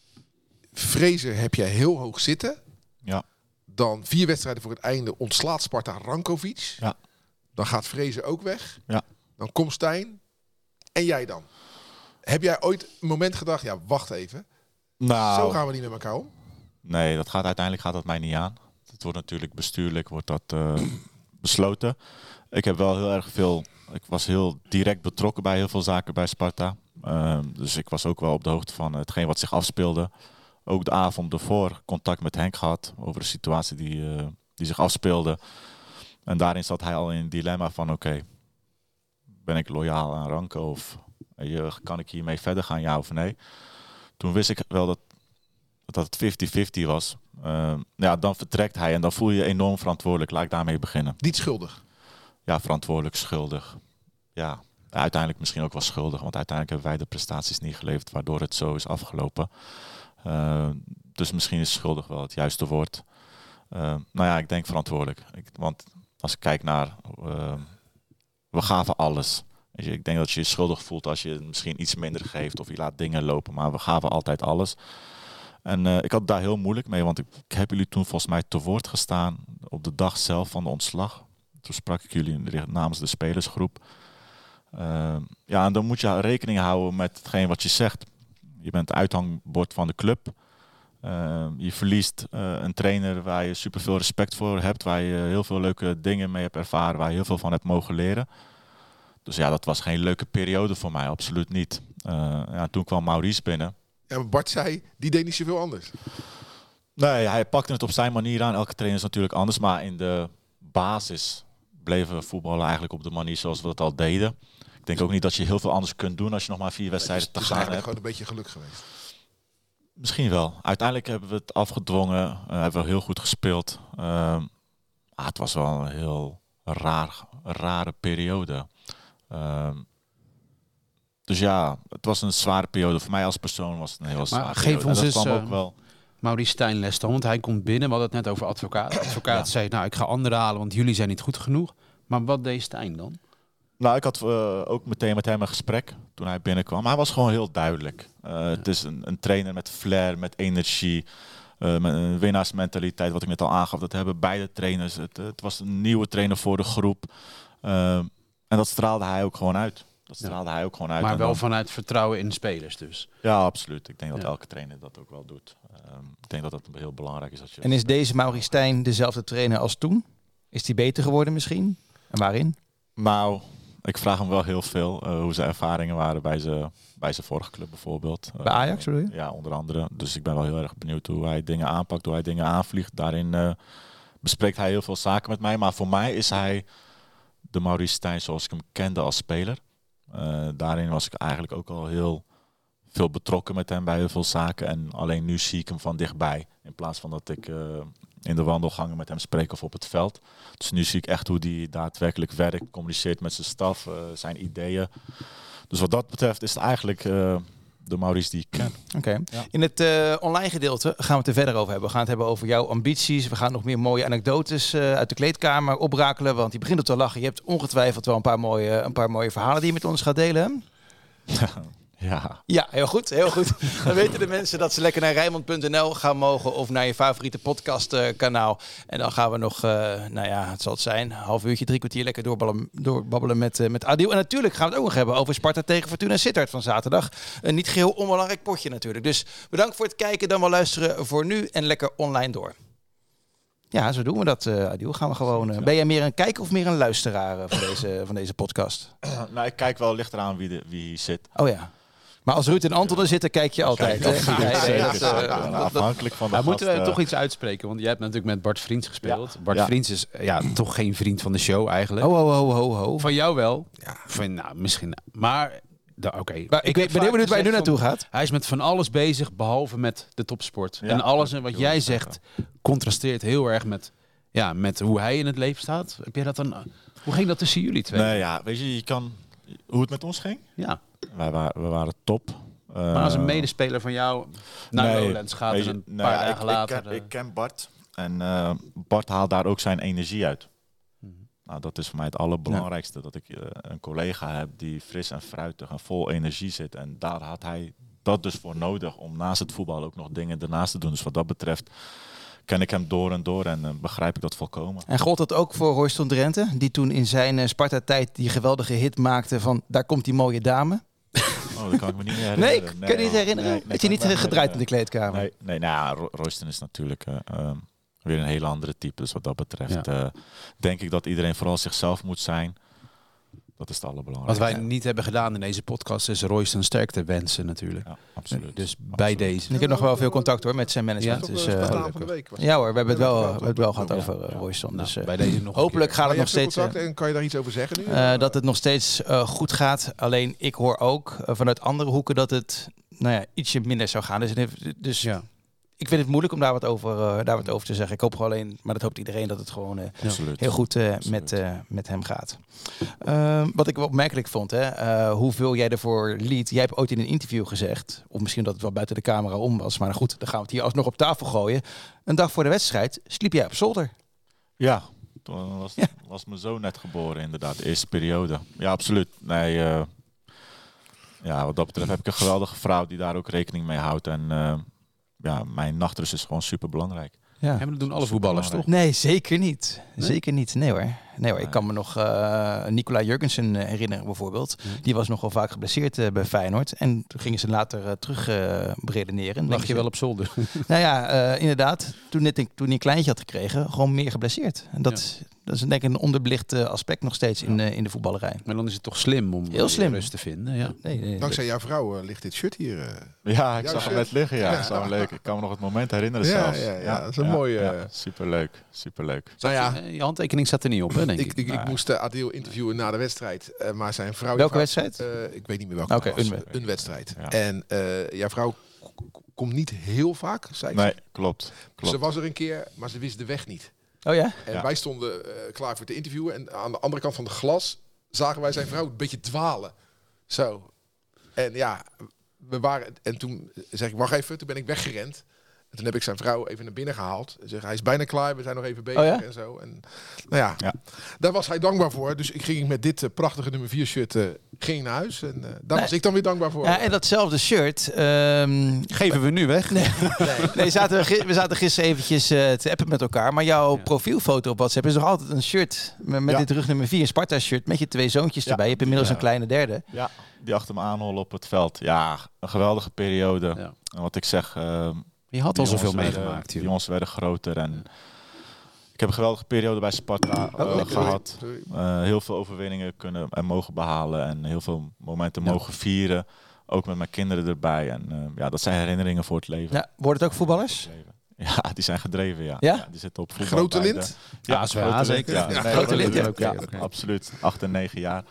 Fraser heb jij heel hoog zitten. Ja. Dan vier wedstrijden voor het einde ontslaat Sparta Rankovic. Ja. Dan gaat Fraser ook weg. Ja. Dan komt Stijn. En jij dan? Heb jij ooit een moment gedacht, ja, wacht even. Nou, Zo gaan we niet met elkaar om. nee, dat gaat, uiteindelijk gaat dat mij niet aan. Het wordt natuurlijk bestuurlijk, wordt dat uh, besloten. Ik heb wel heel erg veel... Ik was heel direct betrokken bij heel veel zaken bij Sparta. Uh, dus ik was ook wel op de hoogte van hetgeen wat zich afspeelde. Ook de avond ervoor contact met Henk gehad over de situatie die, uh, die zich afspeelde. En daarin zat hij al in een dilemma van oké, okay, ben ik loyaal aan Ranko of uh, kan ik hiermee verder gaan, ja of nee? Toen wist ik wel dat, dat het vijftig vijftig was. Uh, ja, dan vertrekt hij en dan voel je je enorm verantwoordelijk. Laat ik daarmee beginnen. Niet schuldig. Ja, verantwoordelijk, schuldig. Ja, uiteindelijk misschien ook wel schuldig. Want uiteindelijk hebben wij de prestaties niet geleverd waardoor het zo is afgelopen. Uh, dus misschien is schuldig wel het juiste woord. Uh, nou ja, ik denk verantwoordelijk. Ik, want als ik kijk naar... Uh, we gaven alles. Weet je, ik denk dat je je schuldig voelt als je misschien iets minder geeft of je laat dingen lopen. Maar we gaven altijd alles. En uh, ik had daar heel moeilijk mee, want ik, ik heb jullie toen volgens mij te woord gestaan op de dag zelf van de ontslag. Toen sprak ik jullie namens de spelersgroep. Uh, ja, en dan moet je rekening houden met hetgeen wat je zegt. Je bent het uithangbord van de club. Uh, je verliest uh, een trainer waar je superveel respect voor hebt, waar je heel veel leuke dingen mee hebt ervaren, waar je heel veel van hebt mogen leren. Dus ja, dat was geen leuke periode voor mij, absoluut niet. Uh, ja, toen kwam Maurice binnen. Ja, maar Bart zei, die deed niet zoveel anders. Nee, hij pakte het op zijn manier aan. Elke trainer is natuurlijk anders, maar in de basis bleven we voetballen eigenlijk op de manier zoals we dat al deden. Ik denk ook niet dat je heel veel anders kunt doen als je nog maar vier wedstrijden te gaan hebt. Het is gewoon een beetje geluk geweest. Misschien wel. Uiteindelijk hebben we het afgedwongen. Uh, hebben we heel goed gespeeld. Uh, ah, het was wel een heel raar, rare periode. Uh, dus ja, het was een zware periode. Voor mij als persoon was het een heel zware periode. Geef ons en dat eens kwam uh, ook wel. Maurice Stijn les dan, want hij komt binnen. We hadden het net over advocaat. Advocaat ja. zei, nou ik ga anderen halen, want jullie zijn niet goed genoeg. Maar wat deed Stijn dan? Nou, ik had uh, ook meteen met hem een gesprek toen hij binnenkwam. Maar hij was gewoon heel duidelijk. Uh, ja. Het is een, een trainer met flair, met energie, uh, met een winnaarsmentaliteit. Wat ik net al aangaf, dat hebben beide trainers. Het, het was een nieuwe trainer voor de groep. Uh, en dat straalde hij ook gewoon uit. Dat straalde ja. hij ook gewoon uit. Maar wel dan, vanuit vertrouwen in de spelers dus. Ja, absoluut. Ik denk dat ja. elke trainer dat ook wel doet. Um, ik denk dat dat heel belangrijk is. Dat je en is deze Maurice Stijn dezelfde trainer als toen? Is die beter geworden misschien? En waarin? Nou... Ik vraag hem wel heel veel uh, hoe zijn ervaringen waren bij zijn bij zijn vorige club bijvoorbeeld. Bij Ajax bedoel je? Uh, ja, onder andere. Dus ik ben wel heel erg benieuwd hoe hij dingen aanpakt, hoe hij dingen aanvliegt. Daarin uh, bespreekt hij heel veel zaken met mij. Maar voor mij is hij de Maurice Stijn zoals ik hem kende als speler. Uh, daarin was ik eigenlijk ook al heel veel betrokken met hem bij heel veel zaken. En alleen nu zie ik hem van dichtbij. In plaats van dat ik... Uh, in de wandelgangen met hem spreken of op het veld. Dus nu zie ik echt hoe hij daadwerkelijk werkt, communiceert met zijn staf, uh, zijn ideeën. Dus wat dat betreft is het eigenlijk uh, de Maurice die ik ken. Oké. Okay. Ja. In het uh, online gedeelte gaan we het er verder over hebben. We gaan het hebben over jouw ambities. We gaan nog meer mooie anekdotes uh, uit de kleedkamer oprakelen. Want je begint op te lachen. Je hebt ongetwijfeld wel een paar mooie, een paar mooie verhalen die je met ons gaat delen. Ja. Ja, heel goed, heel goed. Dan weten de mensen dat ze lekker naar Rijnmond punt n l gaan mogen of naar je favoriete podcastkanaal. En dan gaan we nog, uh, nou ja, het zal het zijn, een half uurtje, drie kwartier lekker doorbabbelen, doorbabbelen met, uh, met Adil. En natuurlijk gaan we het ook nog hebben over Sparta tegen Fortuna Sittard van zaterdag. Een niet geheel onbelangrijk potje natuurlijk. Dus bedankt voor het kijken, dan wel luisteren voor nu en lekker online door. Ja, zo doen we dat, uh, Adil. Gaan we gewoon. Uh, ben jij meer een kijker of meer een luisteraar uh, van, deze, van deze podcast? Nou, ik kijk wel, ligt eraan wie, de, wie hier zit. Oh ja. Maar als Ruud en Anton er zitten, kijk je altijd. Kijk, hè? ja, ja, ja, dat, uh, ja, dat, afhankelijk van de maar gast, moeten we uh, toch iets uitspreken? Want jij hebt natuurlijk met Bart Vriends gespeeld. Ja. Bart Ja. Vriends is ja, toch geen vriend van de show eigenlijk. Ho, ho, ho, ho, ho. Van jou wel. Ja. Van, nou, misschien. Maar, oké. Okay. Maar ik, ik ben heel benieuwd waar je nu naartoe gaat. Hij is met van alles bezig, behalve met de topsport. Ja, en alles en wat dat jij wil zegt, contrasteert heel erg met, ja, met hoe hij in het leven staat. Heb jij dat dan? Hoe ging dat tussen jullie twee? Nee, ja, weet je, je kan... Hoe het met ons ging? Ja. Wij waren, we waren top. Uh, Maar als een medespeler van jou naar nee, Lowlands gaat en een nee, paar ja, dagen ik, later... Ik ken, ik ken Bart en uh, Bart haalt daar ook zijn energie uit. Mm-hmm. Nou, dat is voor mij het allerbelangrijkste. Ja. Dat ik uh, een collega heb die fris en fruitig en vol energie zit. En daar had hij dat dus voor nodig om naast het voetbal ook nog dingen ernaast te doen. Dus wat dat betreft ken ik hem door en door en uh, begrijp ik dat volkomen. En gold dat ook voor Royston Drenthe, die toen in zijn uh, Sparta-tijd die geweldige hit maakte van daar komt die mooie dame. Oh, dat kan ik me niet meer herinneren. Nee, nee kan je niet herinneren? Nee, nee, Had je niet gedraaid in de kleedkamer? Nee, nee nou ja, Royston is natuurlijk uh, um, weer een hele andere type. Dus wat dat betreft ja. uh, denk ik dat iedereen vooral zichzelf moet zijn. Dat is het allerbelangrijkste. Wat wij niet hebben gedaan in deze podcast is Royston sterkte wensen natuurlijk. Ja, absoluut. Dus absoluut. bij deze. Ik heb nog wel veel contact hoor met zijn management. Ja, dus, uh, uh, van de week was ja hoor, we hebben het wel, we hebben het wel gehad ja. over uh, Royston. Nou, dus, uh, bij deze nog hopelijk gaat het nog steeds... Uh, en kan je daar iets over zeggen nu? Uh, dat het nog steeds uh, goed gaat. Alleen ik hoor ook uh, vanuit andere hoeken dat het nou ja, ietsje minder zou gaan. Dus, dus ja. ik vind het moeilijk om daar wat over, uh, daar wat over te zeggen. Ik hoop gewoon alleen, maar dat hoopt iedereen, dat het gewoon uh, Absoluut. heel goed uh, Absoluut. met, uh, met hem gaat. Uh, wat ik wel opmerkelijk vond, hè, uh, hoeveel jij ervoor liet. Jij hebt ooit in een interview gezegd, of misschien dat het wel buiten de camera om was, maar goed, dan gaan we het hier alsnog op tafel gooien. Een dag voor de wedstrijd sliep jij op zolder. Ja, toen was, Ja. was mijn zoon net geboren inderdaad, de eerste periode. Ja, absoluut. Nee, uh, ja, wat dat betreft heb ik een geweldige vrouw die daar ook rekening mee houdt. En uh, ja, mijn nachtrust is gewoon super belangrijk. Ja. En dat doen alle voetballers toch? Nee, zeker niet. Nee? Zeker niet. Nee hoor. Nee hoor. Ik Nee. kan me nog uh, Nicola Jurgensen uh, herinneren bijvoorbeeld. Ja. Die was nogal vaak geblesseerd uh, bij Feyenoord. En toen gingen ze later uh, terug uh, beredeneren. Lag je wel op zolder? Nou ja, uh, inderdaad. Toen, net, toen hij een kleintje had gekregen, gewoon meer geblesseerd. En dat, Ja. dat is denk ik een onderbelicht uh, aspect nog steeds in, uh, in de voetballerij. Maar dan is het toch slim om Heel slim. rust te vinden. Ja. Nee, nee, Dankzij jouw vrouw uh, ligt dit shirt hier. Uh. Ja, ik Ja, zag hem shit. net liggen. Ja, Ja. zo leuk. Ik kan me nog het moment herinneren Ja, zelfs. ja, ja, dat is een mooie, uh, superleuk, superleuk. Nou ja, Eh, Je handtekening staat er niet op, hè, denk ik. ik, ik, ik moest uh, Adil interviewen na de wedstrijd. Uh, maar zijn vrouw... Welke vrouw, wedstrijd? Uh, ik weet niet meer welke. Oké, het was. een een, wed- wedstrijd. Ja. En uh, jouw vrouw k- k- komt niet heel vaak, zei ik. Nee, klopt. klopt. Ze was er een keer, maar ze wist de weg niet. Oh ja? En Ja. wij stonden uh, klaar voor te interviewen. En aan de andere kant van het glas zagen wij zijn vrouw een beetje dwalen. Zo. En ja, we waren... En toen zeg ik, wacht even. Toen ben ik weggerend. En toen heb ik zijn vrouw even naar binnen gehaald. En zeg, hij is bijna klaar. We zijn nog even bezig Oh ja? en zo. En nou ja, Ja. daar was hij dankbaar voor. Dus ik ging met dit uh, prachtige nummer vier shirt uh, ging ik naar huis. En uh, daar Nee. was ik dan weer dankbaar voor. Ja, en datzelfde shirt. Um, Geven we nu weg? Nee, nee zaten we, gi- we zaten gisteren eventjes uh, te appen met elkaar. Maar jouw Ja. profielfoto op WhatsApp is nog altijd een shirt met, met Ja. dit rugnummer vier, een Sparta-shirt met je twee zoontjes Ja. erbij. Je hebt inmiddels Ja. een kleine derde. Ja, die achter me aanhollen op het veld. Ja, een geweldige periode. Ja. En wat ik zeg... Uh, Je had al die zoveel jongens werden- meegemaakt, Die joh. jongens werden groter. En ik heb een geweldige periode bij Sparta uh, Oh, lekker. gehad. Sorry. Uh, heel veel overwinningen kunnen en mogen behalen. En heel veel momenten Ja. mogen vieren. Ook met mijn kinderen erbij. En uh, ja, dat zijn herinneringen voor het leven. Ja, worden het ook voetballers? Ja, die zijn gedreven, ja. Ja? die zitten op voetbal. Grote bij de- lint? Ja, A S W A grote lint, zeker? Ja, Ja, Nee, grote lint, ja. Oké, ja, oké. absoluut. Acht en negen jaar.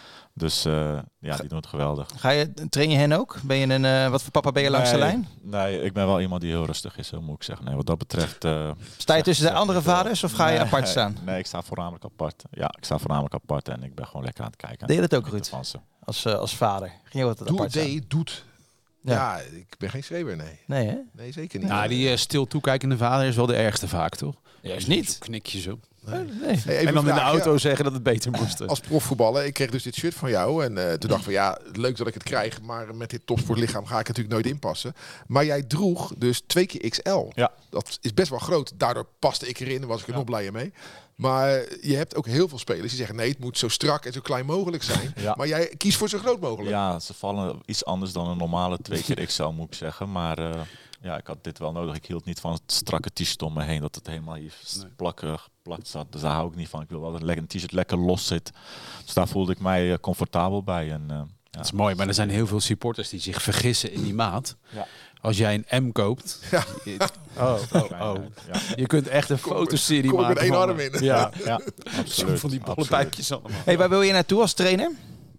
Dus uh, ja, die doen het geweldig. Ga je, train je hen ook? Ben je een, uh, wat voor papa ben je langs de Nee, lijn? Nee, ik ben wel iemand die heel rustig is, zo moet ik zeggen. Nee, wat dat betreft... Uh, Sta je zeg- tussen de zeg andere ik wel. vaders of ga je Nee, apart staan? Nee, ik sta voornamelijk apart. Ja, ik sta voornamelijk apart en ik ben gewoon lekker aan het kijken. Deed je dat ook, Genieten Ruud? van ze. Als, uh, als vader? Ging je wat Doe, apart staan? deed, doet. Ja. Ja. ik ben geen schreeuwer, nee. Nee, hè? Nee, zeker niet. Nou, die uh, stil toekijkende vader is wel de ergste vaak, toch? Juist niet. Zo'n knikje zo. Nee. Hey, even En dan een in de vraag, auto ja. zeggen dat het beter moest. Als profvoetballer, ik kreeg dus dit shirt van jou. En uh, toen dacht ik van ja, leuk dat ik het krijg. Maar met dit topsportlichaam ga ik natuurlijk nooit inpassen. Maar jij droeg dus twee keer X L. Ja. Dat is best wel groot. Daardoor paste ik erin en was ik er nog blijer mee. Maar je hebt ook heel veel spelers die zeggen nee, het moet zo strak en zo klein mogelijk zijn. Ja. Maar jij kiest voor zo groot mogelijk. Ja, ze vallen iets anders dan een normale twee keer X L, moet ik zeggen. Maar uh, ja, ik had dit wel nodig. Ik hield niet van het strakke t-shirt om me heen. Dat het helemaal hier Nee. plakken, geplakt zat. Dus daar hou ik niet van. Ik wil wel dat een t-shirt lekker los zit. Dus daar voelde ik mij uh, comfortabel bij. En, uh, ja. Dat is mooi, maar er zijn heel veel supporters die zich vergissen in die maat. Ja. Als jij een M koopt, Ja. je, oh, oh, oh. Ja, je kunt echt een Kom- fotoserie kom ik maken. met één van- arm in. Ja, ja, zo absoluut. van die bolle absoluut. pijpjes allemaal. Hey, waar wil je naartoe als trainer?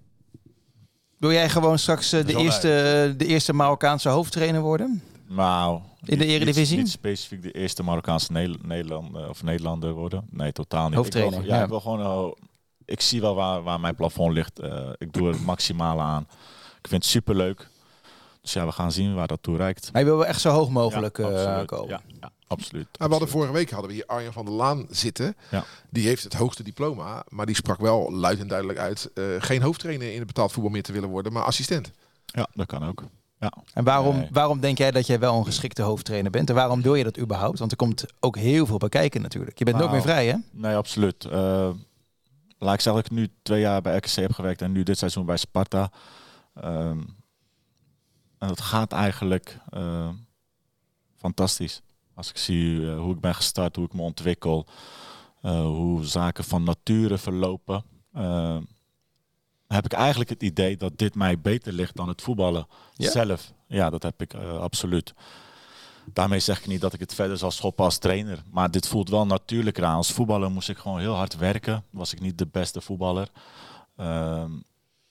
Wil jij gewoon straks uh, de, Zo eerste, de eerste Marokkaanse hoofdtrainer worden? Nou, In de niet- Eredivisie? Niet, niet specifiek de eerste Marokkaanse Nederl- Nederlander of Nederlander worden. Nee, totaal niet. Hoofdtrainer, Ik wil, ja, ja. ik wil gewoon. Uh, ik zie wel waar, waar mijn plafond ligt. Uh, ik doe er het maximale aan. Ik vind het superleuk. Dus ja, we gaan zien waar dat toe reikt. Hij wil wel echt zo hoog mogelijk Ja, uh, absoluut. komen. Ja, ja, absoluut. Maar we hadden absoluut. vorige week hadden we hier Arjan van der Laan zitten. Ja. Die heeft het hoogste diploma. Maar die sprak wel luid en duidelijk uit. Uh, geen hoofdtrainer in het betaald voetbal meer te willen worden. Maar assistent. Ja, dat kan ook. Ja. En waarom, Nee. waarom denk jij dat jij wel een geschikte hoofdtrainer bent? En waarom doe je dat überhaupt? Want er komt ook heel veel bij kijken natuurlijk. Je bent nooit Nou, meer vrij, hè? Nee, absoluut. Uh, laat ik zeggen dat ik nu twee jaar bij R K C heb gewerkt en nu dit seizoen bij Sparta. Um, en dat gaat eigenlijk uh, fantastisch. Als ik zie uh, hoe ik ben gestart, hoe ik me ontwikkel, uh, hoe zaken van nature verlopen, uh, heb ik eigenlijk het idee dat dit mij beter ligt dan het voetballen Ja? zelf. Ja, dat heb ik uh, absoluut. Daarmee zeg ik niet dat ik het verder zal schoppen als trainer. Maar dit voelt wel natuurlijker aan. Als voetballer moest ik gewoon heel hard werken. Was ik niet de beste voetballer. Um,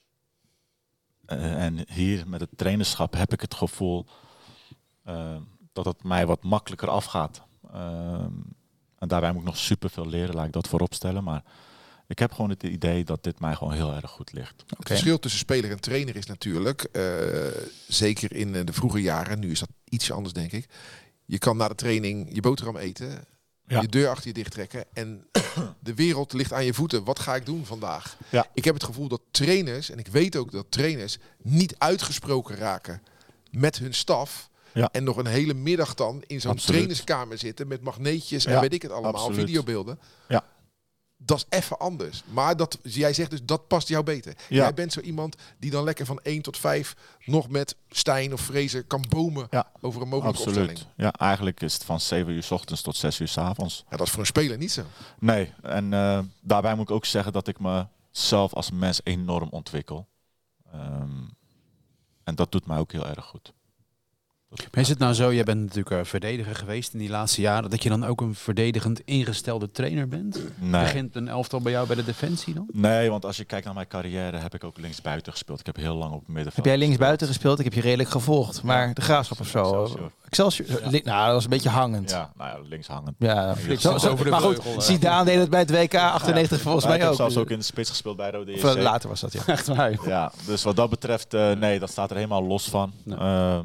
uh, en hier met het trainerschap heb ik het gevoel uh, dat het mij wat makkelijker afgaat. Um, en daarbij moet ik nog superveel leren, laat ik dat voorop stellen. Maar ik heb gewoon het idee dat dit mij gewoon heel erg goed ligt. Okay. Het verschil tussen speler en trainer is natuurlijk, uh, zeker in de vroege jaren, nu is dat iets anders denk ik. Je kan na de training je boterham eten, ja. je deur achter je dicht trekken en de wereld ligt aan je voeten. Wat ga ik doen vandaag? Ja. Ik heb het gevoel dat trainers, en ik weet ook dat trainers niet uitgesproken raken met hun staf. Ja. En nog een hele middag dan in zo'n Absoluut. trainerskamer zitten met magneetjes en ja. weet ik het allemaal, Absoluut. videobeelden. Ja. Dat is even anders. Maar dat, jij zegt dus, dat past jou beter. Ja. Jij bent zo iemand die dan lekker van één tot vijf nog met Stijn of Fraser kan bomen ja. over een mogelijke Absoluut. opstelling. Ja, eigenlijk is het van zeven uur 's ochtends tot zes uur 's avonds. Ja, dat is voor een speler niet zo. Nee, en uh, daarbij moet ik ook zeggen dat ik mezelf als mens enorm ontwikkel. Um, en dat doet mij ook heel erg goed. Maar is het nou zo, jij bent natuurlijk uh, verdediger geweest in die laatste jaren, dat je dan ook een verdedigend ingestelde trainer bent? Nee. Begint een elftal bij jou bij de defensie dan? Nee, want als je kijkt naar mijn carrière, heb ik ook linksbuiten gespeeld. Ik heb heel lang op het middenveld Heb jij linksbuiten gespeeld? Ik heb je redelijk gevolgd. Maar ja, de Graafschap of zo? Excelsior. Excelsior. Ja. Nou, dat was een beetje hangend. Ja, nou ja, links hangend. Ja, ja zo, zo, over de maar goed, Zidane deed het bij het W K achtennegentig ja. volgens ja, mij ik ook. Ik heb zelfs ook in de spits gespeeld bij Rode J C. Later was dat, ja. Echt waar. Ja, dus wat dat betreft, uh, nee, dat staat er helemaal los van. Nee. Uh,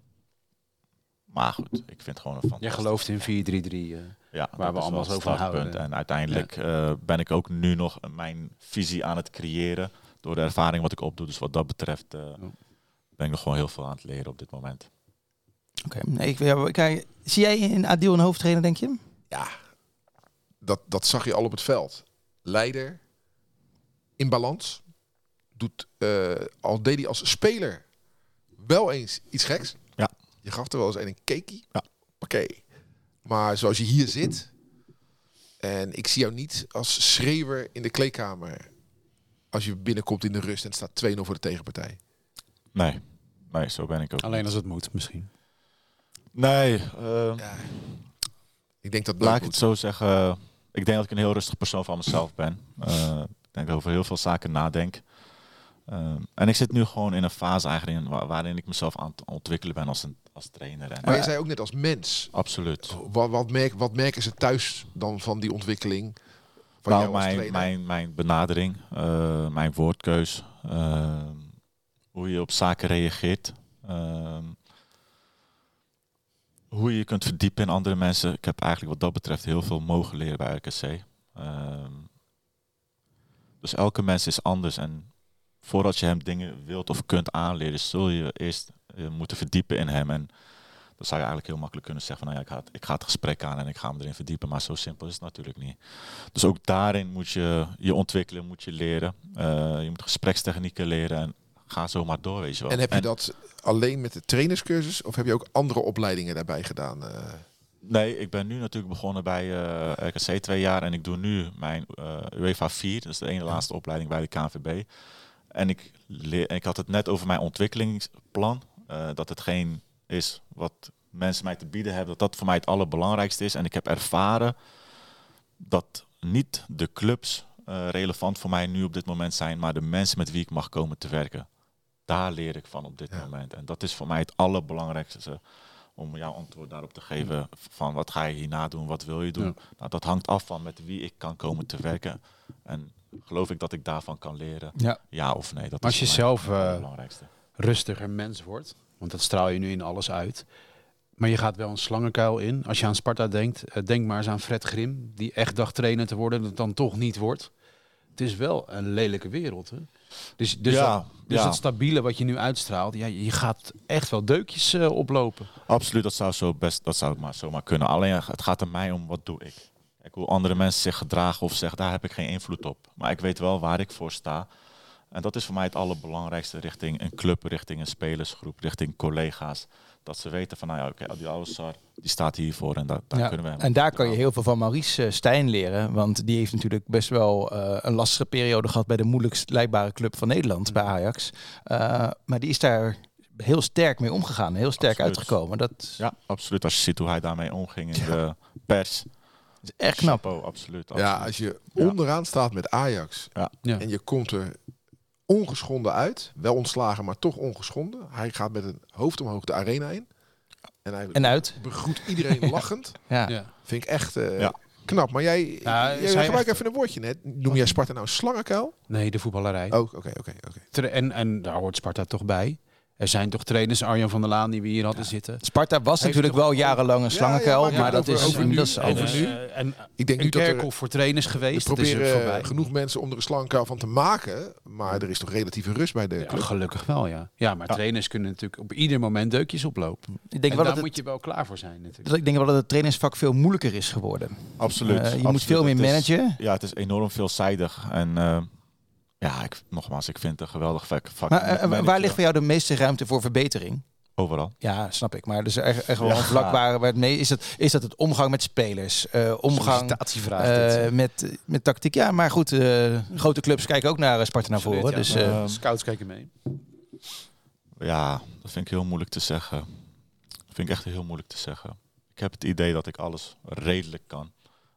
Maar goed, ik vind het gewoon een fantastisch. Jij gelooft in vier drie drie, uh, ja, waar we allemaal zo van houden. En uiteindelijk ja. uh, ben ik ook nu nog mijn visie aan het creëren door de ervaring wat ik opdoe. Dus wat dat betreft uh, ben ik nog gewoon heel veel aan het leren op dit moment. Oké, okay. nee, ja, kijk, zie jij in Adil een hoofdtrainer, denk je? Ja, dat, dat zag je al op het veld. Leider, in balans, doet, uh, al deed hij als speler wel eens iets geks. Ja. Je gaf er wel eens een een cakeie. Ja. Oké. Okay. Maar zoals je hier zit, en ik zie jou niet als schreeuwer in de kleedkamer als je binnenkomt in de rust en het staat twee nul voor de tegenpartij. Nee, nee, zo ben ik ook. Alleen niet. Als het moet, misschien. Nee. Uh, ja. Ik denk dat laat ik het zo zeggen. Ik denk dat ik een heel rustig persoon van mezelf ben. Uh, ik denk over heel veel zaken nadenk. Uh, en ik zit nu gewoon in een fase eigenlijk in, waar, waarin ik mezelf aan het ontwikkelen ben als een als trainer. En maar je zei ook net als mens. Absoluut. Wat, wat, merk, wat merken ze thuis dan van die ontwikkeling? Van nou, jou als mijn, trainer? mijn, mijn benadering, uh, mijn woordkeus, uh, hoe je op zaken reageert, uh, hoe je je kunt verdiepen in andere mensen. Ik heb eigenlijk wat dat betreft heel veel mogen leren bij R K C. Uh, dus elke mens is anders en voordat je hem dingen wilt of kunt aanleren, zul je eerst uh, moeten verdiepen in hem. En dan zou je eigenlijk heel makkelijk kunnen zeggen van, nou ja, ik ga, het, ik ga het gesprek aan en ik ga hem erin verdiepen. Maar zo simpel is het natuurlijk niet. Dus ook daarin moet je je ontwikkelen, moet je leren. Uh, je moet gesprekstechnieken leren en ga zo maar door, weet je wel. En heb je en, dat alleen met de trainerscursus of heb je ook andere opleidingen daarbij gedaan? Uh... Nee, ik ben nu natuurlijk begonnen bij uh, R K C twee jaar en ik doe nu mijn uh, UEFA vier. Dat is de ene laatste opleiding bij de K N V B. En ik, leer, en ik had het net over mijn ontwikkelingsplan. Uh, dat het geen is wat mensen mij te bieden hebben. Dat dat voor mij het allerbelangrijkste is. En ik heb ervaren dat niet de clubs uh, relevant voor mij nu op dit moment zijn. Maar de mensen met wie ik mag komen te werken. Daar leer ik van op dit ja. moment. En dat is voor mij het allerbelangrijkste. Om jouw antwoord daarop te geven. Van wat ga je hierna doen? Wat wil je doen? Ja. Nou, dat hangt af van met wie ik kan komen te werken. En geloof ik dat ik daarvan kan leren? Ja, ja of nee? Dat maar is als je zelf uh, het belangrijkste. Rustiger mens wordt, want dat straal je nu in alles uit. Maar je gaat wel een slangenkuil in. Als je aan Sparta denkt, uh, denk maar eens aan Fred Grim, die echt dacht trainer te worden, dat het dan toch niet wordt. Het is wel een lelijke wereld, hè? Dus, dus, ja, dat, dus ja. het stabiele wat je nu uitstraalt, ja, je gaat echt wel deukjes uh, oplopen. Absoluut, dat zou zo best, dat zou maar zomaar kunnen. Alleen het gaat er mij om, wat doe ik? Ik hoe andere mensen zich gedragen of zeggen, daar heb ik geen invloed op. Maar ik weet wel waar ik voor sta. En dat is voor mij het allerbelangrijkste richting een club, richting een spelersgroep, richting collega's. Dat ze weten van, nou ja, oké, okay, die Oussar, die staat hiervoor en daar, daar ja, kunnen we hem. En daar kan je heel veel van Maurice uh, Stijn leren. Want die heeft natuurlijk best wel uh, een lastige periode gehad bij de moeilijkst lijkbare club van Nederland, mm. bij Ajax. Uh, maar die is daar heel sterk mee omgegaan, heel sterk absoluut. Uitgekomen. Dat... Ja, absoluut. Als je ziet hoe hij daarmee omging in ja. de pers. Dat is echt knap. Chapeau, absoluut, absoluut. Ja, als je ja. onderaan staat met Ajax ja. Ja. en je komt er ongeschonden uit. Wel ontslagen, maar toch ongeschonden. Hij gaat met een hoofd omhoog de arena in. En hij En uit. begroet iedereen lachend. Ja. Ja. Vind ik echt uh, Ja. knap. Maar jij, Ja, jij zij gebruikt echt- even een woordje net. Noem jij Sparta nou slangenkuil? Nee, de voetballerij. Oh, oké, oké, oké. Tra- En, en daar hoort Sparta toch bij. Er zijn toch trainers, Arjan van der Laan, die we hier hadden zitten. Sparta was Heeft natuurlijk toch wel ook- jarenlang een Ja, slangenkuil, ja, maar maar dat over- is over nu- inmiddels over over. nu. Eh, en Ik denk een niet dat er... kerkhof voor trainers We geweest. Dat is er proberen voorbij. uh, genoeg mensen om er een slangenkuil van te maken. Maar er is toch relatieve rust bij de Ja, club. gelukkig wel, ja. Ja, maar Ja. trainers kunnen natuurlijk op ieder moment deukjes oplopen. Ik denk En wel daar dat het, moet je wel klaar voor zijn natuurlijk. dat ik denk wel dat het trainersvak veel moeilijker is geworden. Absoluut. Eh, je absoluut. moet veel meer Het is- managen. Ja, het is enorm veelzijdig. En uh, ja, ik, nogmaals, ik vind het een geweldig vak. vak Maar uh, managen. waar ligt voor jou de meeste ruimte voor verbetering? Overal. Ja, snap ik. Maar dus echt, echt wel Ja. een vlak waar, waar het mee is. Dat, is dat het omgang met spelers? Uh, omgang Sollicitatievraag. uh, met, met tactiek? Ja, maar goed. Uh, grote clubs kijken ook naar uh, Sparta naar voren. Absoluut, Dus, ja. uh, Ehm, Scouts kijken mee. Ja, dat vind ik heel moeilijk te zeggen. Dat vind ik echt heel moeilijk te zeggen. Ik heb het idee dat ik alles redelijk kan.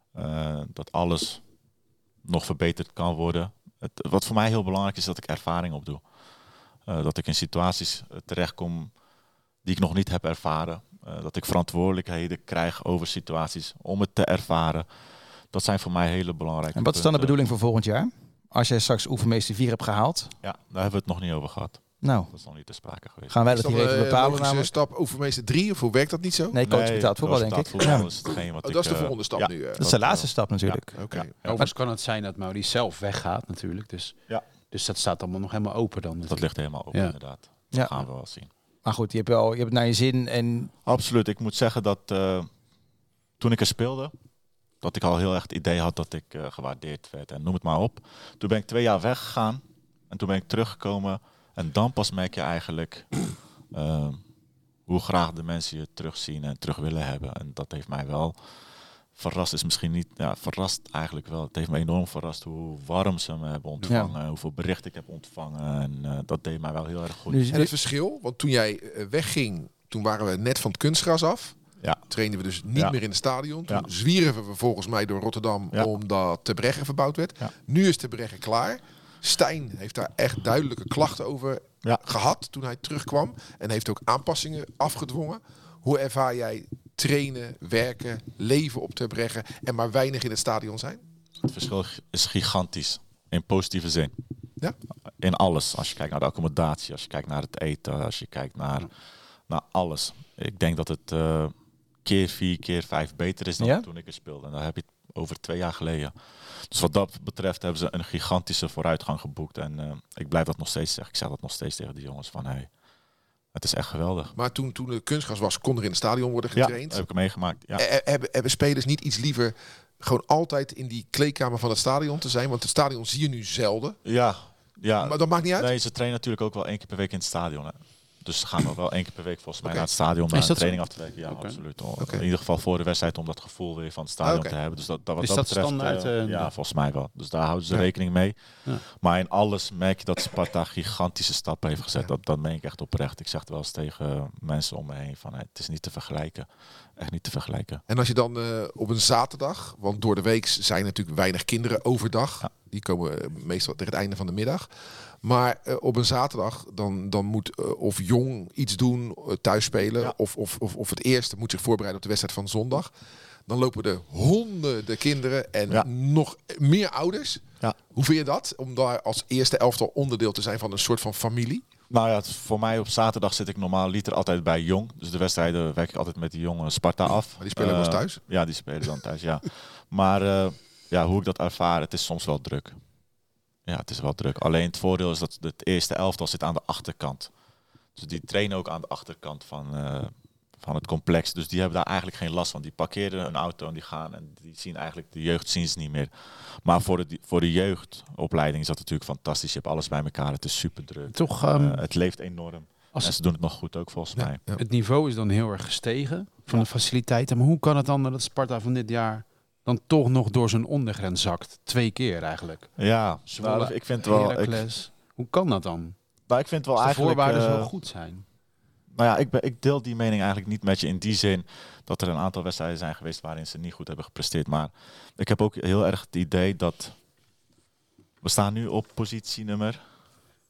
Uh, dat alles nog verbeterd kan worden. Het, wat voor mij heel belangrijk is, dat ik ervaring opdoe. Uh, dat ik in situaties uh, terechtkom die ik nog niet heb ervaren. Uh, dat ik verantwoordelijkheden krijg over situaties om het te ervaren. Dat zijn voor mij hele belangrijke en wat is dan de punten. bedoeling voor volgend jaar? Als jij straks oefenmeester vier hebt gehaald. Ja, daar hebben we het nog niet over gehad. Nou, Dat is nog niet te sprake geweest. gaan wij Is dat dan hier even een bepalen logische namelijk? stap overmeester drie? Of hoe werkt dat niet zo? Nee, coach betaald voetbal denk ik. Voetbal Ja. is hetgeen wat Oh, ik, dat is de uh, volgende stap ja. nu. Uh. Dat is de laatste stap natuurlijk. Oké. Ja. Overigens kan het zijn dat Maurice zelf weggaat natuurlijk. Dus, Ja. dus dat staat allemaal nog helemaal open dan. Dat natuurlijk. ligt helemaal open, Ja. inderdaad. Dat Ja. gaan we wel zien. Maar goed, je hebt, wel, je hebt het naar je zin. En Absoluut. Ik moet zeggen dat uh, toen ik er speelde, dat ik al heel erg het idee had dat ik uh, gewaardeerd werd. En noem het maar op. Toen ben ik twee jaar weggegaan. En toen ben ik teruggekomen. En dan pas merk je eigenlijk uh, hoe graag de mensen je terugzien en terug willen hebben. En dat heeft mij wel verrast. Is misschien niet, ja, verrast eigenlijk wel. Het heeft me enorm verrast hoe warm ze me hebben ontvangen. Ja. Hoeveel berichten ik heb ontvangen. En uh, dat deed mij wel heel erg goed. Dus, En het verschil, want toen jij uh, wegging, toen waren we net van het kunstgras af. Ja. Trainden we dus niet Ja. meer in het stadion. Toen Ja. zwierven we volgens mij door Rotterdam Ja. omdat Ter Bregge verbouwd werd. Ja. Nu is Ter Bregge klaar. Stijn heeft daar echt duidelijke klachten over Ja. gehad toen hij terugkwam. En heeft ook aanpassingen afgedwongen. Hoe ervaar jij trainen, werken, leven op Ter Bregge en maar weinig in het stadion zijn? Het verschil is gigantisch. In positieve zin. Ja. In alles. Als je kijkt naar de accommodatie, als je kijkt naar het eten, als je kijkt naar, naar alles. Ik denk dat het uh, keer vier, keer vijf beter is dan Ja? toen ik er speelde. En dan heb je het over twee jaar geleden. Dus wat dat betreft hebben ze een gigantische vooruitgang geboekt. En uh, ik blijf dat nog steeds zeggen. Ik zeg dat nog steeds tegen die jongens van hey, het is echt geweldig. Maar toen, toen de kunstgras was, kon er in het stadion worden Ja, getraind. heb ik meegemaakt. Ja. Eh, Hebben, hebben spelers niet iets liever gewoon altijd in die kleedkamer van het stadion te zijn? Want het stadion zie je nu zelden. Ja, ja. Maar dat maakt niet uit. Nee, ze trainen natuurlijk ook wel één keer per week in het stadion. Hè. Dus ze gaan nog wel één keer per week volgens mij Oké. naar het stadion om Is een dat training zo? af te werken. Ja, Oké. absoluut. Oké. In ieder geval voor de wedstrijd om dat gevoel weer van het stadion Oké. te hebben. Dus dat, dat, wat Is dat, dat betreft, standaard, uh, uh, ja, volgens mij wel. Dus daar houden ze Ja. rekening mee. Ja. Maar in alles merk je dat Sparta gigantische stappen heeft gezet. Ja. Dat, dat meen ik echt oprecht. Ik zeg het wel eens tegen mensen om me heen van hey, het is niet te vergelijken. Echt niet te vergelijken. En als je dan uh, op een zaterdag, want door de week zijn natuurlijk weinig kinderen overdag. Ja. Die komen uh, meestal tegen het einde van de middag. Maar uh, op een zaterdag, dan, dan moet uh, of Jong iets doen, uh, thuis spelen. Ja. Of, of, of, of het eerste moet zich voorbereiden op de wedstrijd van zondag. Dan lopen er honderden kinderen en Ja. nog meer ouders. Ja. Hoe vind je dat? Om daar als eerste elftal onderdeel te zijn van een soort van familie? Nou ja, het, voor mij op zaterdag zit ik normaal liter altijd bij Jong. Dus de wedstrijden werk ik altijd met die jonge Sparta af. Maar die spelen Uh, wel eens thuis? Ja, die spelen dan thuis, ja. Maar uh, ja, hoe ik dat ervaar, het is soms wel druk. Ja, het is wel druk. Alleen het voordeel is dat het eerste elftal zit aan de achterkant. Dus die trainen ook aan de achterkant van, uh, van het complex. Dus die hebben daar eigenlijk geen last van. Die parkeren een auto en die gaan en die zien eigenlijk, de jeugd zien ze niet meer. Maar voor de, voor de jeugdopleiding is dat natuurlijk fantastisch. Je hebt alles bij elkaar, het is super druk. Toch, um, Uh, het leeft enorm. als En ze doen het nog goed ook volgens mij. Ja. het niveau is dan heel erg gestegen van de faciliteiten. Maar hoe kan het dan dat Sparta van dit jaar dan toch nog door zijn ondergrens zakt? Twee keer eigenlijk. Ja, Zwolle, nou, ik vind wel. Ik, Heracles. Hoe kan dat dan? nou, ik vind wel Als de eigenlijk. voorwaarden uh, zo goed zijn. Nou ja, ik, ben, ik deel die mening eigenlijk niet met je in die zin dat er een aantal wedstrijden zijn geweest waarin ze niet goed hebben gepresteerd. Maar ik heb ook heel erg het idee dat we staan nu op positie nummer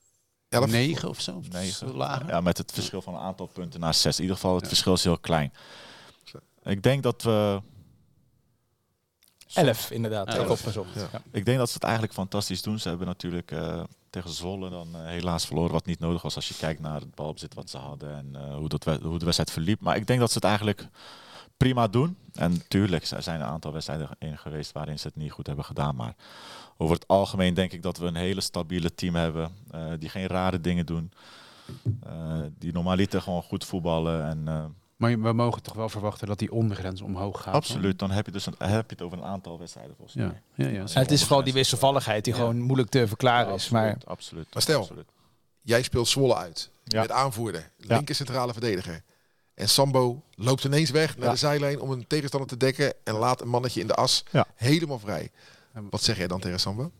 elf. negen of zo. Negen. Lager. Ja, met het verschil van een aantal punten naar zes. In ieder geval, het verschil is heel klein. Ik denk dat we... Elf, inderdaad. Elf. Heb ik opgezocht. Ja. Ja. Ik denk dat ze het eigenlijk fantastisch doen. Ze hebben natuurlijk uh, tegen Zwolle dan uh, helaas verloren. Wat niet nodig was als je kijkt naar het balbezit wat ze hadden. En uh, hoe, dat we- hoe de wedstrijd verliep. Maar ik denk dat ze het eigenlijk prima doen. En natuurlijk, er zijn een aantal wedstrijden in geweest waarin ze het niet goed hebben gedaan. Maar over het algemeen denk ik dat we een hele stabiele team hebben. Uh, die geen rare dingen doen. Uh, die normaliter gewoon goed voetballen. En, uh, Maar we mogen toch wel verwachten dat die ondergrens omhoog gaat. absoluut, dan heb je, dus een, heb je het over een aantal wedstrijden volgens Ja, mij. ja, ja. Ja, het is vooral die wisselvalligheid die Ja. gewoon moeilijk te verklaren is. Maar Absoluut, absoluut. Maar stel, absoluut. Jij speelt Zwolle uit. Ja. Met aanvoerder. Linker centrale verdediger. En Sambo loopt ineens weg naar Ja. de zijlijn om een tegenstander te dekken. En laat een mannetje in de as Ja. helemaal vrij. Wat zeg jij dan tegen Sambo?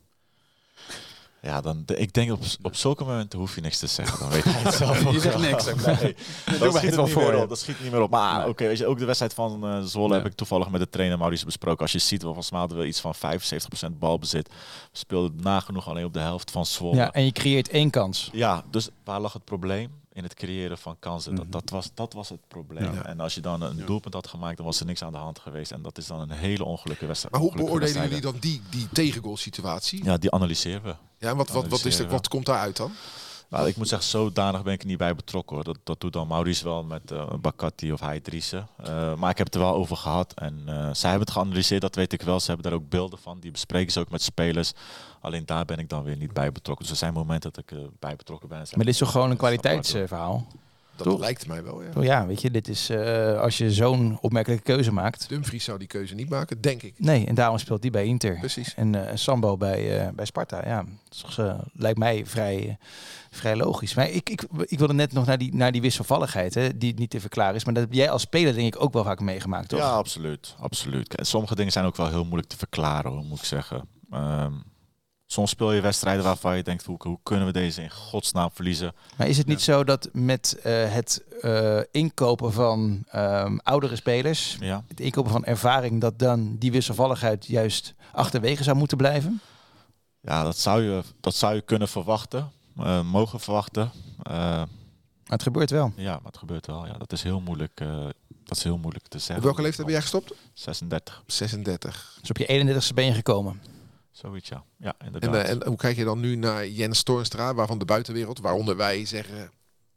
Ja, dan, de, ik denk op, op zulke momenten hoef je niks te zeggen. Dan weet hij het zelf ook Je zegt wel. niks. Nee, wij dat het schiet wel niet voor meer je. op. Dat schiet niet meer op. Maar Nee. oké, weet je, ook de wedstrijd van uh, Zwolle Ja. heb ik toevallig met de trainer Maurice besproken. Als je ziet, volgens mij hadden we iets van vijfenzeventig procent balbezit. We speelden nagenoeg alleen op de helft van Zwolle. ja, Ja, en je creëert één kans. dus waar lag het probleem? In het creëren van kansen. Dat, dat, was, dat was het probleem. Ja. En als je dan een Ja. doelpunt had gemaakt, dan was er niks aan de hand geweest. En dat is dan een hele ongelukkige wedstrijd. Maar hoe ongelukkige beoordelen jullie wedstrijden. dan die, die tegengoalsituatie? Ja, die analyseren we. Ja, en wat, wat, wat, is er, wat komt daaruit dan? Nou, ik moet zeggen, zodanig ben ik er niet bij betrokken hoor. Dat, dat doet dan Maurice wel met uh, Bakati of Haidriessen. Uh, maar ik heb het er wel over gehad. En uh, zij hebben het geanalyseerd, dat weet ik wel. Ze hebben daar ook beelden van. Die bespreken ze ook met spelers. Alleen daar ben ik dan weer niet bij betrokken. Dus er zijn momenten dat ik uh, bij betrokken ben. Maar dit is toch gewoon een kwaliteitsverhaal? Dat Toch? lijkt mij wel, ja. Oh ja, weet je, dit is uh, als je zo'n opmerkelijke keuze maakt. Dumfries zou die keuze niet maken, denk ik. Nee, en daarom speelt die bij Inter. Precies. En uh, Sambo bij, uh, bij Sparta. Ja, dat is, uh, lijkt mij vrij, uh, vrij logisch. Maar ik, ik, ik wilde net nog naar die, naar die wisselvalligheid, hè, die niet te verklaren is. Maar dat heb jij als speler denk ik ook wel vaak meegemaakt, toch? Ja, absoluut. absoluut. En sommige dingen zijn ook wel heel moeilijk te verklaren, hoor, moet ik zeggen. Um, soms speel je wedstrijden waarvan je denkt, hoe, hoe kunnen we deze in godsnaam verliezen? Maar is het niet ja. zo dat met uh, het uh, inkopen van um, oudere spelers, Ja. het inkopen van ervaring, dat dan die wisselvalligheid juist achterwege zou moeten blijven? Ja, dat zou je, dat zou je kunnen verwachten, uh, mogen verwachten. Uh, maar het gebeurt wel. Ja, maar het gebeurt wel. Ja, dat is heel moeilijk, uh, dat is heel moeilijk te zeggen. Op welke leeftijd ben jij gestopt? zesendertig. zesendertig. Dus op je eenendertigste ben je gekomen? Zoiets, ja. Ja, inderdaad. En, uh, en hoe kijk je dan nu naar Jens Toornstra, waarvan de buitenwereld, waaronder wij zeggen...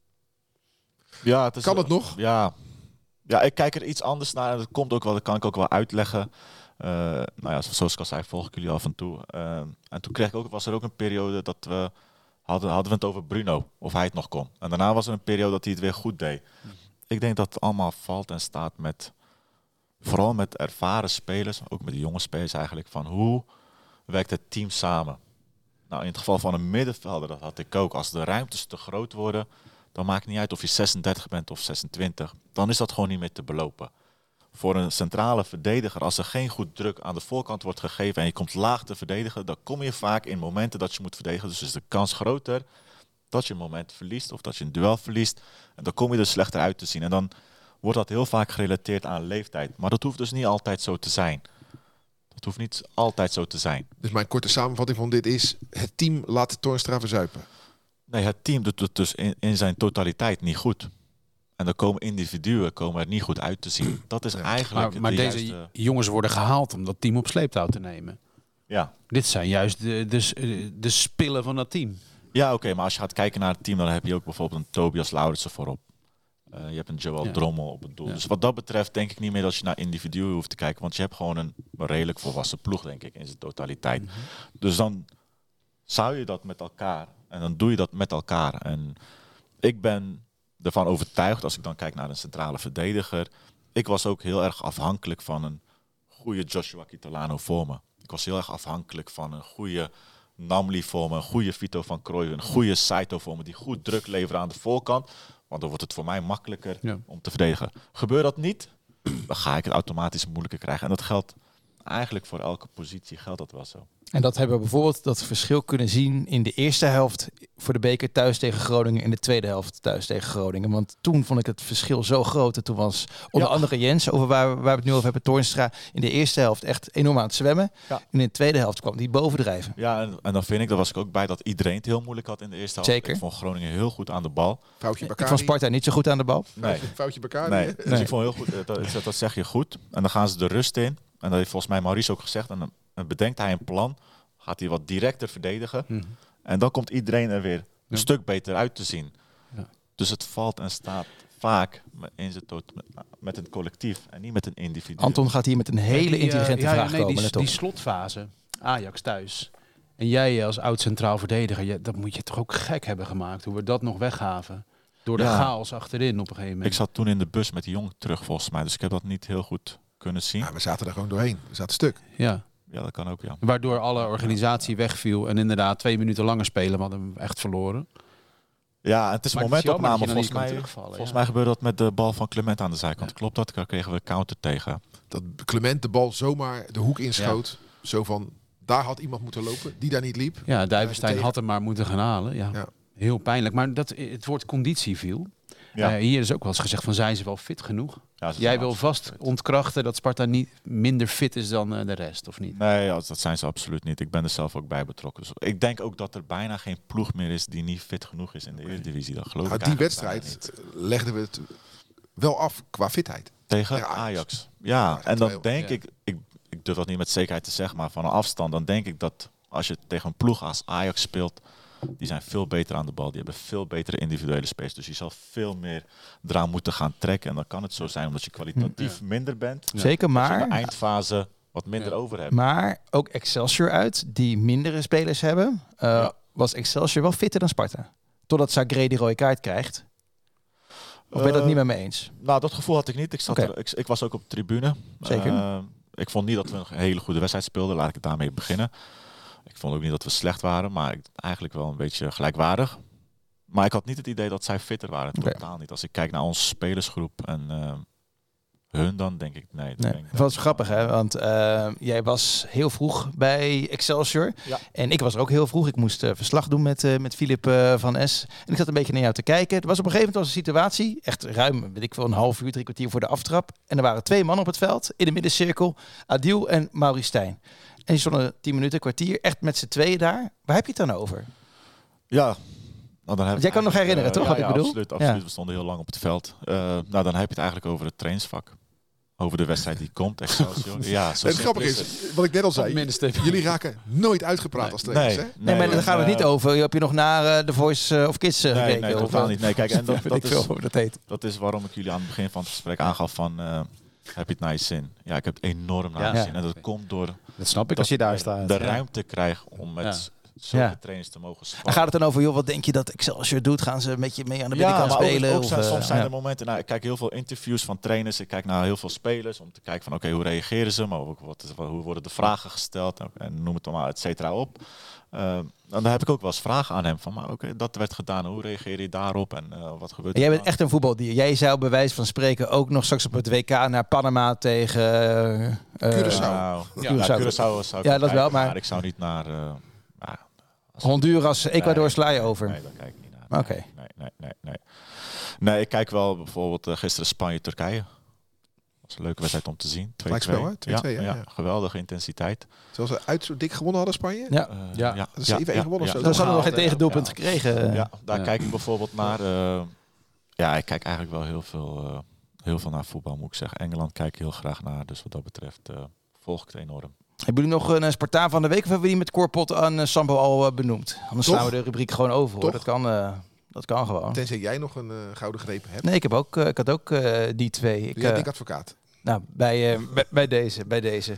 Ja, het is, kan het nog? Ja. ja, ik kijk er iets anders naar. En dat komt ook wel, dat kan ik ook wel uitleggen. Uh, nou ja, zoals ik al zei, volg ik jullie af en toe. Uh, en toen kreeg ik ook, was er ook een periode dat we hadden, hadden we het over Bruno, of hij het nog kon. En daarna was er een periode dat hij het weer goed deed. Hm. Ik denk dat het allemaal valt en staat met, vooral met ervaren spelers, ook met de jonge spelers eigenlijk, van hoe werkt het team samen. Nou, in het geval van een middenvelder, dat had ik ook. Als de ruimtes te groot worden, dan maakt het niet uit of je zesendertig bent of zesentwintig. Dan is dat gewoon niet meer te belopen. Voor een centrale verdediger, als er geen goed druk aan de voorkant wordt gegeven en je komt laag te verdedigen, dan kom je vaak in momenten dat je moet verdedigen. Dus is de kans groter dat je een moment verliest of dat je een duel verliest. En dan kom je er slechter uit te zien. En dan wordt dat heel vaak gerelateerd aan leeftijd. Maar dat hoeft dus niet altijd zo te zijn. Dat hoeft niet altijd zo te zijn. Dus mijn korte samenvatting van dit is, het team laat Toornstra verzuipen. Nee, het team doet het dus in, in zijn totaliteit niet goed. En dan komen individuen komen er niet goed uit te zien. Dat is ja. eigenlijk Maar, maar de deze juiste... jongens worden gehaald om dat team op sleeptouw te nemen. Ja. Dit zijn juist de, de, de spillen van dat team. Ja, oké. Okay, maar als je gaat kijken naar het team, dan heb je ook bijvoorbeeld een Tobias Lauritsen voorop. Uh, je hebt een Joel ja. Drommel op het doel. Ja. Dus wat dat betreft denk ik niet meer dat je naar individuen hoeft te kijken. Want je hebt gewoon een redelijk volwassen ploeg, denk ik, in zijn totaliteit. Mm-hmm. Dus dan zou je dat met elkaar. En dan doe je dat met elkaar. En ik ben ervan overtuigd, als ik dan kijk naar een centrale verdediger. Ik was ook heel erg afhankelijk van een goede Joshua Kitolano voor me. Ik was heel erg afhankelijk van een goede Namli voor me. Een goede Vito van Krooijen. Een goede Saito voor me. Die goed druk leveren aan de voorkant. Want dan wordt het voor mij makkelijker ja. om te verdedigen. Gebeurt dat niet, dan ga ik het automatisch moeilijker krijgen. En dat geldt eigenlijk voor elke positie, geldt dat wel zo. En dat hebben we bijvoorbeeld dat verschil kunnen zien in de eerste helft voor de beker thuis tegen Groningen in de tweede helft thuis tegen Groningen. Want toen vond ik het verschil zo groot. En toen was onder Ja. andere Jens, over waar, waar we het nu over hebben, Toornstra, in de eerste helft echt enorm aan het zwemmen. Ja. En in de tweede helft kwam die bovendrijven. Ja, en, en dan vind ik, daar was ik ook bij, dat iedereen het heel moeilijk had in de eerste helft. Zeker. Ik vond Groningen heel goed aan de bal. Foutje Ik Bakari. vond Sparta niet zo goed aan de bal. Nee, Foutje Bakari. nee. hè? Dus Nee. ik vond heel goed, eh, dat, dat, dat zeg je goed. En dan gaan ze de rust in. En dat heeft volgens mij Maurice ook gezegd. En dan en bedenkt hij een plan. Gaat hij wat directer verdedigen. Mhm. En dan komt iedereen er weer een Ja. stuk beter uit te zien. Ja. Dus het valt en staat vaak in zijn tot, met een collectief en niet met een individu. Anton gaat hier met een hele Die, eh, intelligente ja, ja, vraag nee, komen. Die, let die op. slotfase, Ajax thuis. En jij als oud centraal verdediger, je, dat moet je toch ook gek hebben gemaakt. Hoe we dat nog weggaven. Door de Ja. chaos achterin op een gegeven moment. Ik zat toen in de bus met die jongen terug volgens mij. Dus ik heb dat niet heel goed kunnen zien. Ja, we zaten er gewoon doorheen. We zaten stuk. Ja. Ja, dat kan ook, ja. Waardoor alle organisatie wegviel. En inderdaad twee minuten langer spelen, we hadden hem echt verloren. Ja, het is een Maar het is jammer momentopname. dat je dan niet Volgens, kan mij, terugvallen, volgens ja. mij gebeurde dat met de bal van Clement aan de zijkant. Ja. Klopt dat? Daar kregen we counter tegen. Dat Clement de bal zomaar de hoek inschoot. Zo van, daar had iemand moeten lopen. Die daar niet liep. Ja, Duivenstein tegen- had hem maar moeten gaan halen. Ja. Ja. Heel pijnlijk. Maar dat, het woord conditie viel. Ja. Eh, hier is ook wel eens gezegd van, zijn ze wel fit genoeg? Ja, ze Jij zijn wil absoluut vast fit. ontkrachten dat Sparta niet minder fit is dan eh, de rest, of niet? Nee, ja, dat zijn ze absoluut niet. Ik ben er zelf ook bij betrokken. Dus ik denk ook dat er bijna geen ploeg meer is die niet fit genoeg is in de Eredivisie. Dat geloof Nou, ik die eigenlijk bijna wedstrijd niet. legden we het wel af qua fitheid. Tegen tegen Ajax. Ajax. Ja, Ja, en dan twee- denk ja. ik, ik, ik durf dat niet met zekerheid te zeggen, maar van een afstand, dan denk ik dat als je tegen een ploeg als Ajax speelt, die zijn veel beter aan de bal. Die hebben veel betere individuele spelers. Dus je zal veel meer eraan moeten gaan trekken. En dan kan het zo zijn omdat je kwalitatief Ja. minder bent. Zeker, Dat je in maar, de eindfase wat minder Ja. over hebt. maar ook Excelsior uit, die mindere spelers hebben, uh, Ja. was Excelsior wel fitter dan Sparta. Totdat Zagré die rode kaart krijgt. Of ben je dat Eh, niet met me eens? Nou, dat gevoel had ik niet. Ik, zat Oké. er, ik, ik was ook op de tribune. Zeker. Eh, ik vond niet dat we een hele goede wedstrijd speelden. Laat ik het daarmee beginnen. Ik vond ook niet dat we slecht waren, maar ik, eigenlijk wel een beetje gelijkwaardig. Maar ik had niet het idee dat zij fitter waren. Oké. Totaal niet. Als ik kijk naar onze spelersgroep en eh, hun, dan denk ik nee. dan Nee, denk ik dat was grappig, hè? Want uh, jij was heel vroeg bij Excelsior. Ja. En ik was er ook heel vroeg. Ik moest uh, verslag doen met, uh, met Filip uh, van S. En ik zat een beetje naar jou te kijken. Er was op een gegeven moment was een situatie, echt ruim, weet ik veel, een half uur, drie kwartier voor de aftrap. En er waren twee mannen op het veld, in de middencirkel, Adil en Maurice Stijn. En die stonden tien minuten, kwartier, echt met z'n tweeën daar. Waar heb je het dan over? Ja. Nou, dan heb Want jij kan nog herinneren, uh, toch, ja, wat ik ja, bedoel? Absoluut, absoluut. Ja. We stonden heel lang op het veld. Uh, nou, dan heb je het eigenlijk over het trainingsvak. Over de wedstrijd die komt, Excelsior. Ja, zo En het grappige is, wat ik net al zei, Minste. jullie raken nooit uitgepraat Nee. als trainers. Nee, Hè? Nee, maar daar gaan we het uh, niet over. Heb je nog naar uh, The Voice uh, of Kids uh, Nee, gekeken? nee, Of, totaal uh, niet. Nee, kijk, en dat, weet dat ik is... veel hoe dat heet. Dat is waarom ik jullie aan het begin van het gesprek aangaf van... Uh, heb je het naar je zin? Ja, ik heb het enorm naar Ja. mijn zin. Ja. En dat komt door Dat snap ik dat als je daar ik staat. de Ja. ruimte krijg om met Ja. zulke Ja. trainers te mogen En sparren. gaat het dan over, joh, wat denk je dat Excelsior doet? Gaan ze met je mee aan de Ja, binnenkant maar ook- spelen? ook zijn, of, uh, soms zijn ja. er momenten... Nou, ik kijk heel veel interviews van trainers. Ik kijk naar heel veel spelers om te kijken van... Oké, hoe reageren ze? Maar ook wat, is- hoe worden de vragen gesteld? En noem het dan maar, et cetera, op. Uh, en dan heb ik ook wel eens vragen aan hem van... Maar oké, dat werd gedaan. Hoe reageer je daarop? En uh, wat gebeurt er Jij bent dan? echt een voetbaldier. Jij zou bij wijze van spreken ook nog straks op het W K naar Panama tegen... uh, uh, Curaçao. Nou, Ja. ja, Curaçao. Curaçao zou ik Ja, dat kijken, wel, maar- ik zou niet naar... Uh, nou, als- Honduras, Ecuador Nee, sla je nee, over. Nee, daar kijk ik niet naar. Oké. Nee, nee, nee, nee, nee. Nee, ik kijk wel bijvoorbeeld uh, gisteren Spanje-Turkije. Dat was een leuke wedstrijd om te zien. twee twee. Gelijkspel, hè? twee twee, ja, ja, ja, ja. geweldige intensiteit. Zoals ze uit zo dik gewonnen hadden, Spanje. Ja, Uh, Ja. ja, Dat is zeven één gewonnen of zo. dan hadden we nog geen gehaald, tegendoelpunt ja. gekregen. ja, daar Ja. kijk ik bijvoorbeeld naar. Uh, ja, ik kijk eigenlijk wel heel veel, uh, heel veel naar voetbal, moet ik zeggen. Engeland kijk ik heel graag naar, dus wat dat betreft uh, volg ik het enorm. Hebben jullie nog een Spartaan van de week of hebben we die met Corpot aan uh, Sambo al uh, benoemd? Anders Toch? slaan we de rubriek gewoon over. Hoor. Toch? Dat kan, uh, dat kan gewoon. Tenzij jij nog een uh, gouden greep hebt. Nee, ik, heb ook, uh, ik had ook uh, die twee. Ik, Doe jij uh, Dick Advocaat. nou, bij, uh, bij, bij deze. Bij deze.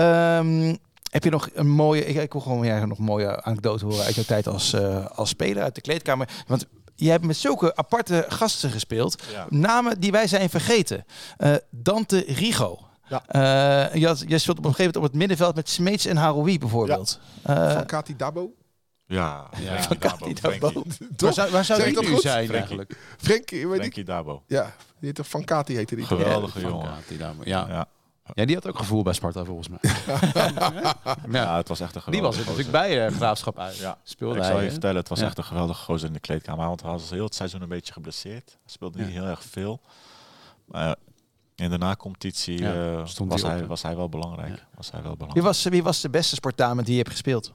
Um, heb je nog een mooie... Ik, ik wil gewoon weer nog een mooie anekdote horen uit jouw tijd als, uh, als speler uit de kleedkamer. Want je hebt met zulke aparte gasten gespeeld. Ja. Namen die wij zijn vergeten. Uh, Dante Rigo. Ja. Uh, je, had, je speelt op een gegeven moment op het middenveld met Smeets en Haroui bijvoorbeeld. Ja. Uh, Van Kati Dabo. Ja, Ja. Frenkie Kati Dabo. Dabo. Frenkie, Waar zou, waar zou Zeg ik die dat nu goed? zijn Frenkie. eigenlijk? Frenkie, weet ik. Frenkie Dabo. Ja, die heette Van Kati heette die. Geweldige Van jongen. Kati daar, maar ja. Ja. Ja, die had ook gevoel bij Sparta volgens mij. Ja, ja. het was echt een Die was geweldige er natuurlijk gozer. bij uh, Graafschap uit. Ja, Speelde ik hij, zal je hè? vertellen, het was Ja. echt een geweldige gozer in de kleedkamer. Want hij was heel het seizoen een beetje geblesseerd. Hij speelde niet Ja. heel erg veel. Maar uh, in de na-competitie Ja, uh, stond was, hij op, hij, hè? was hij wel belangrijk. Ja. Was hij wel belangrijk. Wie was, wie was de beste Spartaan met die je hebt gespeeld?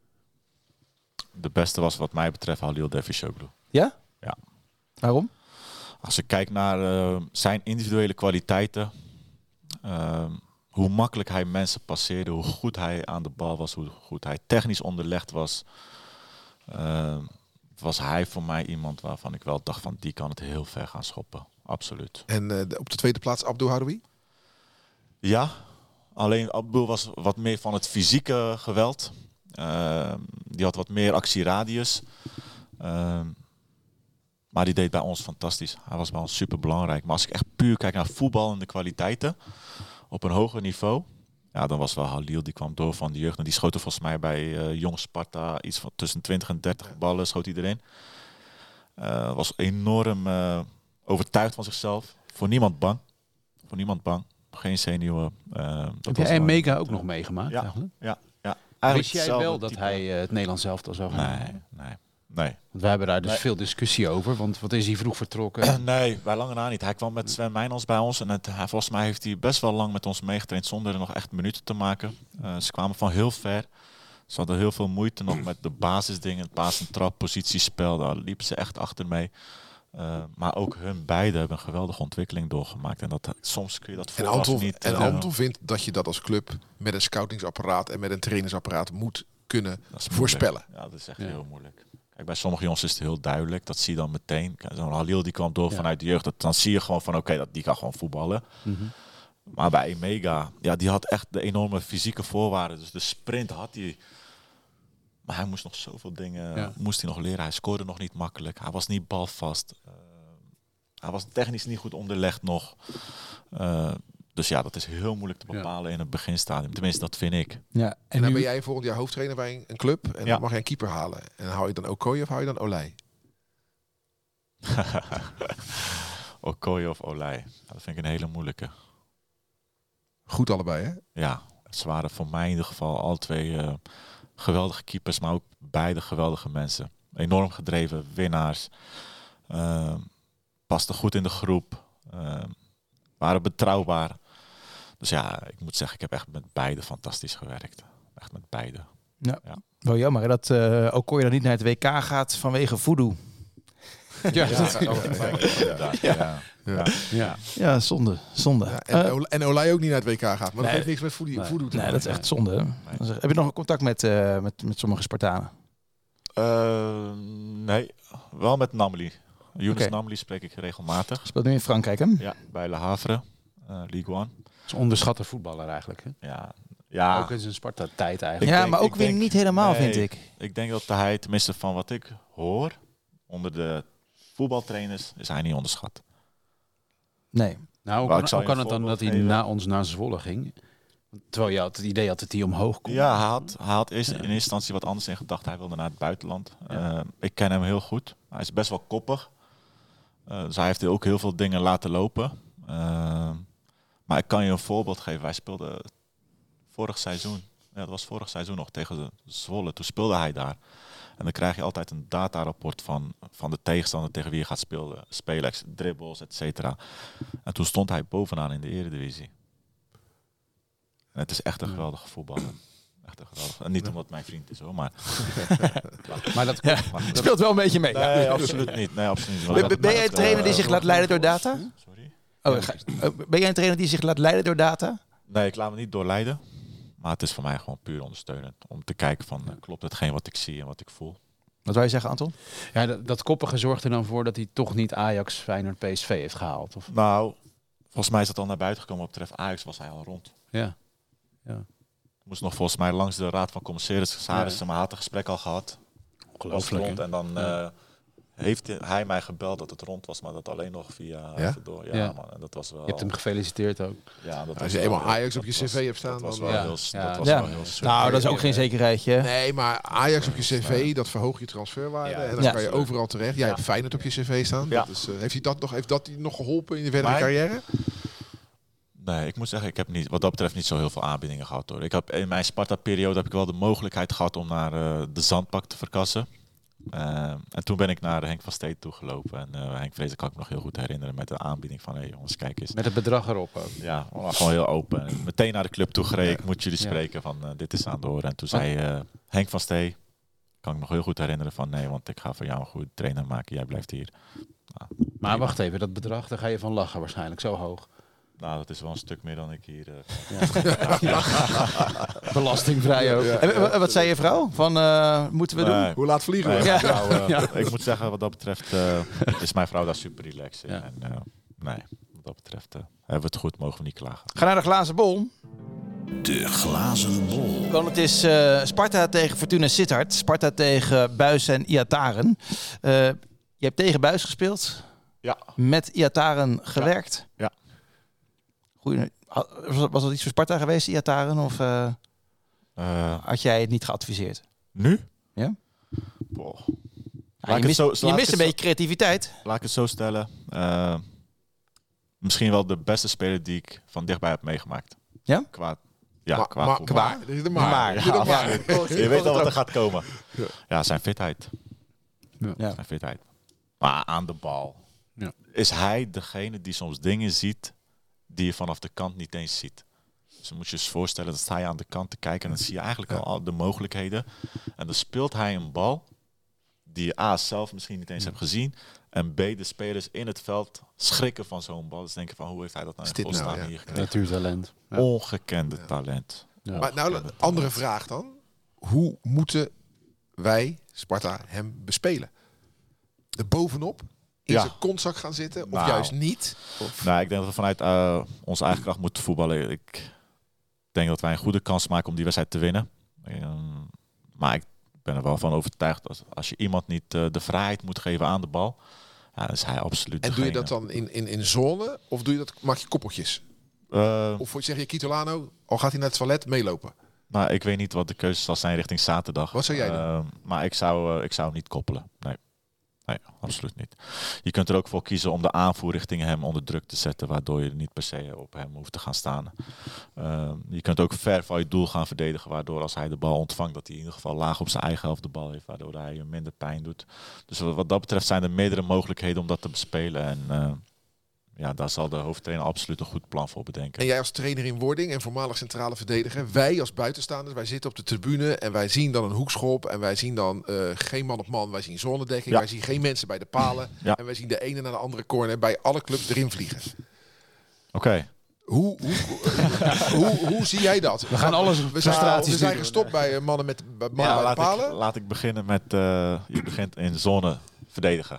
De beste was wat mij betreft Halil Dervishoglu. Ja? Ja. Waarom? Als ik kijk naar uh, zijn individuele kwaliteiten, uh, hoe makkelijk hij mensen passeerde, hoe goed hij aan de bal was, hoe goed hij technisch onderlegd was, uh, was hij voor mij iemand waarvan ik wel dacht van die kan het heel ver gaan schoppen. Absoluut. En uh, de, op de tweede plaats Abdul Haroui? Ja, alleen Abdul was wat meer van het fysieke geweld. Uh, die had wat meer actieradius. Uh, Maar die deed bij ons fantastisch. Hij was bij ons super belangrijk. Maar als ik echt puur kijk naar voetbal en de kwaliteiten op een hoger niveau, ja, dan was wel Halil, die kwam door van de jeugd. En die schoot er volgens mij bij uh, Jong Sparta iets van tussen twintig en dertig ballen schoot iedereen. Uh, was enorm uh, overtuigd van zichzelf. Voor niemand bang. Voor niemand bang. Geen senior. Uh, Heb jij Mega ook nog meegemaakt? Ja, eigenlijk? ja, ja. Wist jij hetzelfde wel dat type. hij uh, het Nederlands elftal zou gaan? Nee, nee, nee. Want wij hebben daar dus Nee. veel discussie over. Want wat is hij vroeg vertrokken? Nee, bij lange na niet. Hij kwam met Sven Meijnans bij ons. En het, hij, volgens mij heeft hij best wel lang met ons meegetraind zonder er nog echt minuten te maken. Uh, ze kwamen van heel ver. Ze hadden heel veel moeite nog met de basisdingen. Het paas- en trap, positiespel. Daar liepen ze echt achter mee. Uh, maar ook hun beiden hebben een geweldige ontwikkeling doorgemaakt. En dat, soms kun je dat En vooraf Anton, niet... en uh, Anton vindt dat je dat als club met een scoutingsapparaat en met een trainingsapparaat moet kunnen dat is moeilijk. voorspellen. Ja, dat is echt Ja. heel moeilijk. Kijk, bij sommige jongens is het heel duidelijk. Dat zie je dan meteen. Kijk, zo'n Halil die kwam door Ja. vanuit de jeugd. Dat, dan zie je gewoon van oké, dat die kan gewoon voetballen. Mm-hmm. Maar bij Emega, ja, die had echt de enorme fysieke voorwaarden. Dus de sprint had hij. Maar hij moest nog zoveel dingen Ja. moest hij nog leren. Hij scoorde nog niet makkelijk. Hij was niet balvast. Uh, hij was technisch niet goed onderlegd nog. Uh, dus ja, dat is heel moeilijk te bepalen in het beginstadium. Tenminste, dat vind ik. Ja, En en dan nu, ben jij volgend jaar hoofdtrainer bij een- een club en Ja. dan mag je een keeper halen. En hou je dan Okoye of hou je dan Olij? Okoye of Olij. Ja, dat vind ik een hele moeilijke. Goed allebei, hè? Ja, ze waren voor mij in ieder geval alle twee uh, geweldige keepers, maar ook beide geweldige mensen. Enorm gedreven, winnaars. Uh, pasten goed in de groep. Uh, waren betrouwbaar. Dus ja, ik moet zeggen, ik heb echt met beide fantastisch gewerkt. Echt met beide. ja. Ja. Wel jammer hè, dat uh, Okoye dan niet naar het W K gaat vanwege voodoo. Ja, Ja, dat- inderdaad, ja. Ja. ja. Ja, zonde. zonde. Ja, en, Eh, Olij, en Olij ook niet naar het W K gaat. Maar dat nee. heeft niks met voodoo, Nee. voodoo te nee, maken. dat is echt zonde. Hè? Dan zeg- Heb je nog contact met, uh, met, met sommige Spartanen? Uh, nee, wel met Namely. Younes Oké. Namely spreek ik regelmatig. Speelt nu in Frankrijk, hè? Ja, bij Le Havre, uh, League One. Dat is een onderschatte voetballer eigenlijk. Hè? Ja, ja. Ook in zijn Sparta-tijd eigenlijk. Ja, denk- maar ook ik weer denk- niet helemaal, nee. vind ik. Ik denk dat hij, tenminste van wat ik hoor, onder de voetbaltrainers is hij niet onderschat. Nee. Nou, hoe Maar kan, ik zal hoe je kan het een dan dat hij voorbeeld na geven. ons naar Zwolle ging? Terwijl je had het idee had dat hij omhoog kon. Ja, hij had, hij had eerst in eerste instantie wat anders in gedacht. Hij wilde naar het buitenland. Ja. Uh, ik ken hem heel goed. Hij is best wel koppig. Uh, dus hij heeft ook heel veel dingen laten lopen. Uh, maar ik kan je een voorbeeld geven. Hij speelde vorig seizoen. Ja, dat was vorig seizoen nog tegen de Zwolle. Toen speelde hij daar. En dan krijg je altijd een datarapport van, van de tegenstander tegen wie je gaat spelen. Spelen, dribbles, et cetera. En toen stond hij bovenaan in de Eredivisie. En het is echt een geweldige voetballer. Echt een geweldige. En niet omdat het mijn vriend is hoor, maar... Maar dat Ja, speelt wel een beetje mee. Nee, Ja. absoluut niet. Nee, absoluut niet. Ben, ben- ben jij een trainer die zich laat leiden door data? Sorry? Oh, ga- uh, ben jij een trainer die zich laat leiden door data? Nee, ik laat me niet doorleiden. Maar het is voor mij gewoon puur ondersteunend. Om te kijken van, uh, klopt hetgeen wat ik zie en wat ik voel. Wat wou je zeggen, Anton? Ja, dat, dat koppige zorgt er dan voor dat hij toch niet Ajax, Feyenoord, P S V heeft gehaald. Of? Nou, volgens mij is dat al naar buiten gekomen. Wat betreft Ajax was hij al rond. Ja. Moest nog volgens mij langs de Raad van Commissarissen. Ja. Maar hij had een gesprek al gehad. Was Ongelooflijk. rond. hè? En dan Ja. uh, heeft hij mij gebeld dat het rond was. Maar dat alleen nog via Ja? even door. Ja, Ja. man. En dat was wel... Je hebt hem gefeliciteerd ook. Ja, dat Als was je wel eenmaal heel- Ajax op dat je was- cv hebt staan, Dat was dan, wel ja. heel... Ja. Dat was Ja. wel heel Nou, dat is ook geen zekerheidje. Nee, maar Ajax op je cv, dat verhoogt je transferwaarde. Ja. En dan Ja. kan je overal terecht. Jij hebt Feyenoord op je cv staan. Ja. Dat is, uh, heeft, hij dat nog, heeft dat nog geholpen in je verdere Mij? carrière? Nee, ik moet zeggen, ik heb niet, wat dat betreft niet zo heel veel aanbiedingen gehad hoor. Ik heb, in mijn Sparta-periode heb ik wel de mogelijkheid gehad om naar uh, de Zandpak te verkassen. Uh, en toen ben ik naar Henk van Steed toegelopen. En uh, Henk Vrezen kan ik me nog heel goed herinneren met de aanbieding van... hé hey, jongens, kijk eens. Met het bedrag erop ook. Ja, gewoon heel open. En meteen naar de club toe gereden. Ik moet jullie Ja. spreken van uh, dit is aan de horen. En toen zei uh, Henk van Steed, kan ik me nog heel goed herinneren van... nee, want ik ga voor jou een goede trainer maken. Jij blijft hier. Nou, Maar prima. wacht even, dat bedrag, daar ga je van lachen waarschijnlijk. Zo hoog. Nou, dat is wel een stuk meer dan ik hier... Uh, Belastingvrij ook. Ja. En, w- wat zei je vrouw? Van, uh, moeten we doen? nee, Hoe laat vliegen we? nee, Ja. mijn vrouw, uh, Ja. Ik moet zeggen, wat dat betreft uh, is mijn vrouw daar super relaxed in. Ja. En, uh, nee, wat dat betreft uh, hebben we het goed, mogen we niet klagen. Ga naar de glazen bol. De glazen bol. Want het is uh, Sparta tegen Fortuna Sittard. Sparta tegen Buis en Iataren. Uh, je hebt tegen Buis gespeeld. Ja. Met Iataren gewerkt. Ja. Goeie, was, was dat iets voor Sparta geweest, Iataren? Of uh, Uh, had jij het niet geadviseerd? nu? Ja? Boah. Ja, Laat ik je mist, het zo- je laat ik mist een het zo- beetje creativiteit. Laat ik het zo stellen. Uh, misschien wel de beste speler die ik van dichtbij heb meegemaakt. Ja? Qua, ja, Maar, qua maar, voetbal. maar, er is de maar. Maar. Er is de Ja. maar. Je weet al wat er gaat komen. Ja. Ja, zijn fitheid. Ja. Zijn fitheid. Maar aan de bal Ja. is hij degene die soms dingen ziet die je vanaf de kant niet eens ziet. Dus dan moet je je eens voorstellen, dan sta je aan de kant te kijken en dan zie je eigenlijk Ja. al de mogelijkheden. En dan speelt hij een bal die je A zelf misschien niet eens hebt gezien. En B, de spelers in het veld schrikken van zo'n bal. Dus denken van, hoe heeft hij dat nou Is in dit nou, godsnaam ja. hier gekregen? Natuurtalent. Ja. Ongekende talent. Ja. Maar nou, een andere vraag dan. Hoe moeten wij, Sparta, hem bespelen? Er bovenop? In Ja. zijn kontzak gaan zitten? Of Nou. juist niet? Of, Nou, ik denk dat we vanuit uh, onze eigen kracht moeten voetballen. Ik denk dat wij een goede kans maken om die wedstrijd te winnen. Um, maar ik ben er wel van overtuigd dat als je iemand niet uh, de vrijheid moet geven aan de bal, ja, dan is hij absoluut en doe je degene. dat dan in, in, in zone? Of doe je dat, maak je koppeltjes? Uh, Of zeg je Kitolano, al gaat hij naar het toilet, meelopen? nou, ik weet niet wat de keuze zal zijn richting zaterdag. Wat zou jij doen? Uh, maar ik zou, uh, ik zou niet koppelen. Nee. Nee, absoluut niet. Je kunt er ook voor kiezen om de aanvoer richting hem onder druk te zetten, waardoor je niet per se op hem hoeft te gaan staan. Uh, je kunt ook ver van je doel gaan verdedigen, waardoor als hij de bal ontvangt, dat hij in ieder geval laag op zijn eigen helft de bal heeft, waardoor hij je minder pijn doet. Dus wat, wat dat betreft zijn er meerdere mogelijkheden om dat te bespelen. En uh, ja, daar zal de hoofdtrainer absoluut een goed plan voor bedenken. En jij als trainer in wording en voormalig centrale verdediger, wij als buitenstaanders, wij zitten op de tribune en wij zien dan een hoekschop en wij zien dan uh, geen man op man, wij zien zonnedekking, Ja. wij zien geen mensen bij de palen Ja. en wij zien de ene naar de andere corner bij alle clubs erin vliegen. Oké. Okay. Hoe, hoe, hoe, hoe zie jij dat? We gaan alles We zijn, frustraties we zijn doen. gestopt bij uh, mannen met bij mannen Ja, bij laat, de palen. ik, laat ik beginnen met, uh, je begint in zone verdedigen.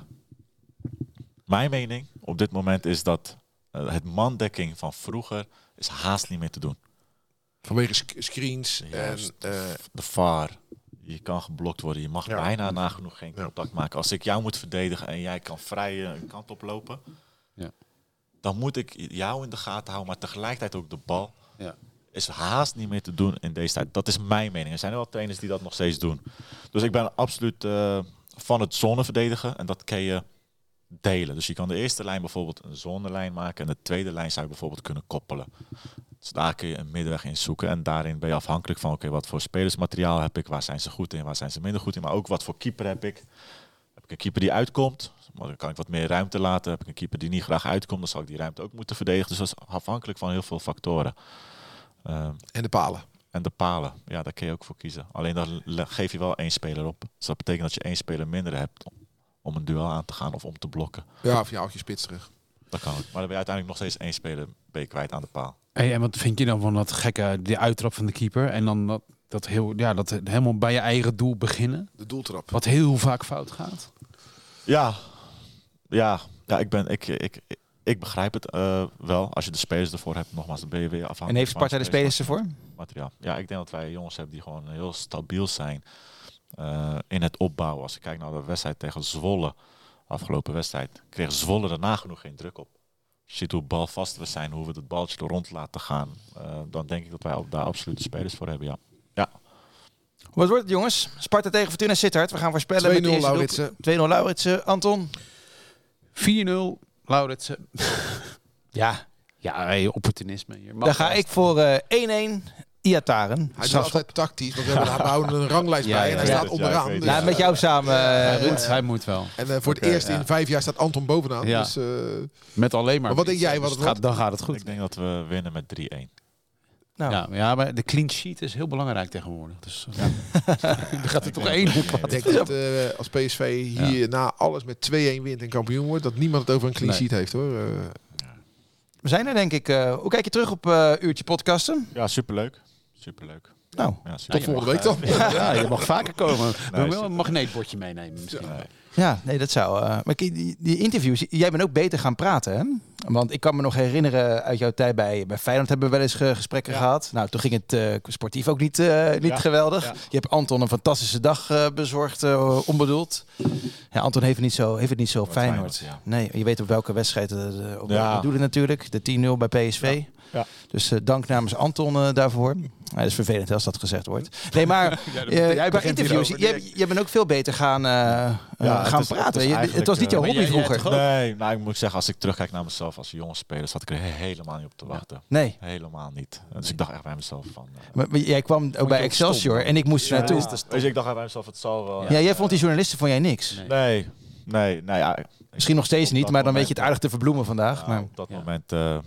Mijn mening op dit moment is dat uh, het mandekking van vroeger is haast niet meer te doen. Vanwege sc- screens Juist. en uh, De V A R, je kan geblokt worden, je mag Ja. bijna nagenoeg geen Ja. contact maken. Als ik jou moet verdedigen en jij kan vrij uh, een kant oplopen, Ja. dan moet ik jou in de gaten houden, maar tegelijkertijd ook de bal. Ja. Is haast niet meer te doen in deze tijd. Dat is mijn mening. Er zijn wel trainers die dat nog steeds doen. Dus ik ben absoluut uh, van het zone verdedigen en dat kan je delen. Dus je kan de eerste lijn bijvoorbeeld een zonelijn maken en de tweede lijn zou je bijvoorbeeld kunnen koppelen. Dus daar kun je een middenweg in zoeken en daarin ben je afhankelijk van oké, okay, wat voor spelersmateriaal heb ik, waar zijn ze goed in, waar zijn ze minder goed in, maar ook wat voor keeper heb ik. Heb ik een keeper die uitkomt, maar dan kan ik wat meer ruimte laten. Heb ik een keeper die niet graag uitkomt, dan zal ik die ruimte ook moeten verdedigen. Dus dat is afhankelijk van heel veel factoren. Uh, en de palen. En de palen, ja, daar kun je ook voor kiezen. Alleen dan geef je wel één speler op. Dus dat betekent dat je één speler minder hebt om, om een duel aan te gaan of om te blokken. Ja, of je houdt je spits terug. Dat kan ook. Maar dan ben je uiteindelijk nog steeds één speler ben je kwijt aan de paal. Hey, en wat vind je dan van dat gekke, die uittrap van de keeper en dan dat, dat, heel, ja, dat helemaal bij je eigen doel beginnen? De doeltrap. Wat heel vaak fout gaat. Ja, ja, ja ik, ben, ik, ik, ik, ik begrijp het uh, wel. Als je de spelers ervoor hebt, nogmaals, dan ben je weer afhankelijk. En heeft Sparta de spelers ervoor? Materiaal. Ja, ik denk dat wij jongens hebben die gewoon heel stabiel zijn uh, in het opbouwen. Als ik kijk naar de wedstrijd tegen Zwolle, afgelopen wedstrijd, kreeg Zwolle er nagenoeg geen druk op. Als je ziet hoe balvast we zijn, hoe we het balletje er rond laten gaan, uh, dan denk ik dat wij daar absoluut de spelers voor hebben, ja. Ja. Wat wordt het, jongens? Sparta tegen Fortuna Sittard. We gaan voorspellen twee met nul de eerste Lauritsen. doel- twee nul Lauritsen. Anton? vier nul, Lauritsen. Ja. Ja, Ja, hey, opportunisme hier. Mag Dan ga best. ik voor uh, één-één Iataren. Hij is Strafschop. altijd tactisch, want we hebben daar houden een ranglijst Ja, bij ja, en hij ja. staat Ja, onderaan. ik weet Dus, het. Nou, met jou samen, uh, Hij Ruud. moet, hij moet wel. en uh, voor het Oké, eerst ja. in vijf jaar staat Anton bovenaan. Ja. Dus, uh, Met alleen maar. Maar wat denk jij Dus wat het gaat, dan gaat het goed. Ik denk dat we winnen met drie-één. Nou, Ja, maar ja, maar de clean sheet is heel belangrijk tegenwoordig. Dus ja. Dan gaat er toch één. ik denk dat uh, als P S V hier na alles met twee-één wint en kampioen wordt, dat niemand het over een clean Nee. sheet heeft hoor. Uh, we zijn er denk ik. Uh, hoe kijk je terug op uh, Uurtje Podcasten? Ja, superleuk. Superleuk. Nou, Ja, tot super. volgende week dan. Ja, je mag vaker komen. Nee, Wil wel super. een magneetbordje meenemen misschien. Nee. ja, nee, dat zou... Uh, maar kijk, die, die interviews, jij bent ook beter gaan praten, hè? Want ik kan me nog herinneren uit jouw tijd bij, bij Feyenoord hebben we wel eens ge- gesprekken Ja. gehad. Nou, toen ging het uh, sportief ook niet, uh, niet Ja. geweldig. Ja. Je hebt Anton een fantastische dag uh, bezorgd, uh, onbedoeld. Ja, Anton heeft het niet zo, heeft het niet zo op Met Feyenoord. Feyenoord, Nee, je weet op welke wedstrijd uh, de, op Ja. welke doelen natuurlijk. De tien nul bij P S V. Ja. Ja. Dus uh, dank namens Anton uh, daarvoor. Ja, dat is vervelend hè, als dat gezegd wordt. Nee, maar Ja, dat- uh, jij qua begint interviews, hierover jij, jij bent ook veel beter gaan, uh, uh, Ja, het gaan is- het praten. is Je- eigenlijk, het was niet jouw uh, hobby maar jij- jij vroeger. toch ook? Nee, nou, ik moet zeggen, als ik terugkijk naar mezelf als jonge speler, zat ik er he- helemaal niet op te wachten. Nee. Helemaal niet. Dus ik dacht echt bij mezelf van... uh, Maar, maar jij kwam ook bij ook Excelsior stom, en ik moest er ja, naartoe. ja. Dus ik dacht bij mezelf, het zal wel... Ja, jij vond die journalisten vond jij niks. Nee. Nee, nee, nee. Ja, Misschien nog steeds op niet, dat maar dan weet je moment, het aardig te verbloemen vandaag. ja, Maar, op dat Ja. moment uh,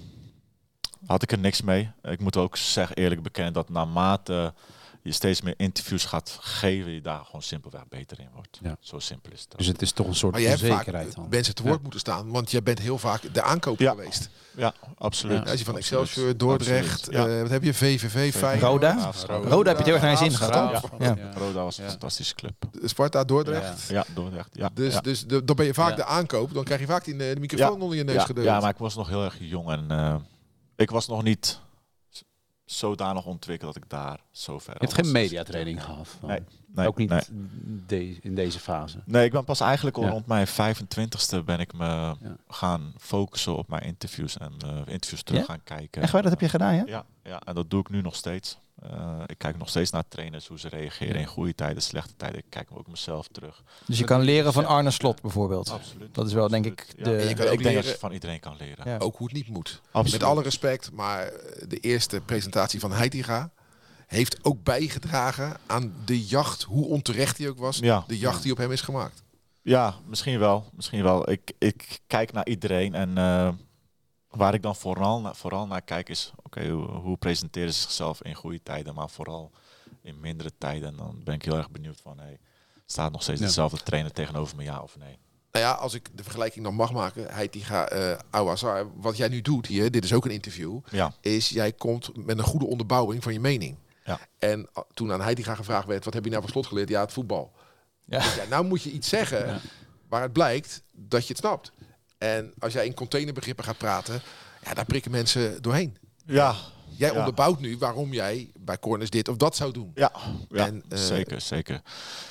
had ik er niks mee. Ik moet ook zeggen, eerlijk bekennen, dat naarmate je steeds meer interviews gaat geven, je daar gewoon simpelweg beter in wordt. Ja. Zo simpel is het. Dus het is toch een soort Maar je hebt vaak onzekerheid dan. mensen te woord Ja. moeten staan, want je bent heel vaak de aankoper Ja. geweest. Ja, absoluut. Ja, Als je van Absoluut. Excelsior, Dordrecht, Absoluut. Ja. uh, wat heb je, V V V, Feyenoord, Roda? Ja, Roda, Roda heb je heel erg naar je zin Graaf, gehad, Graaf, toch? Ja. Roda was een Ja. fantastische club. Sparta, Dordrecht. Ja. Ja, Dordrecht. Ja, Dus, ja. dus de, dan ben je vaak Ja. de aankoop. Dan krijg je vaak die, de microfoon Ja. onder je neus ja, gedrukt. ja, maar ik was nog heel erg jong en uh, ik was nog niet z- zodanig ontwikkeld dat ik daar zo ver Je hebt was. geen mediatraining gehad. dan? Nee, nee, Ook niet Nee. de- in deze fase. Nee, ik ben pas eigenlijk al Ja. rond mijn vijfentwintigste ben ik me Ja. gaan focussen op mijn interviews en uh, interviews terug Ja? gaan kijken. echt waar, dat heb je gedaan, ja? Ja, ja, en dat doe ik nu nog steeds. Uh, ik kijk nog steeds naar trainers, hoe ze reageren Ja. in goede tijden, slechte tijden. Ik kijk ook mezelf terug. Dus je kan leren van Arne Slot bijvoorbeeld. Absoluut. Dat is wel, denk Absoluut. ik, de- Ja. En je kan ook ik denk dat leren- je van iedereen kan leren. Ja. Ook hoe het niet moet. Absoluut. Met alle respect, maar de eerste presentatie van Heitinga heeft ook bijgedragen aan de jacht, hoe onterecht hij ook was, Ja. de jacht die op hem is gemaakt. Ja, misschien wel. Misschien wel. Ik, ik kijk naar iedereen en uh, waar ik dan vooral, na, vooral naar kijk is, oké, hoe, hoe presenteren ze zichzelf in goede tijden, maar vooral in mindere tijden. En dan ben ik heel erg benieuwd van, hey, staat nog steeds Ja. dezelfde trainer tegenover me, ja of nee? Nou ja, als ik de vergelijking dan mag maken, Heitinga, uh, Ouazzar, wat jij nu doet hier, dit is ook een interview, Ja, is jij komt met een goede onderbouwing van je mening. Ja. En uh, toen aan Heitinga gevraagd werd, wat heb je nou van Slot geleerd? Ja, het voetbal. Ja. Dus ja, nou moet je iets zeggen Ja. waar het blijkt dat je het snapt. En als jij in containerbegrippen gaat praten, ja, daar prikken mensen doorheen. ja, Jij Ja. onderbouwt nu waarom jij bij corners dit of dat zou doen. ja, ja En, uh, zeker, zeker.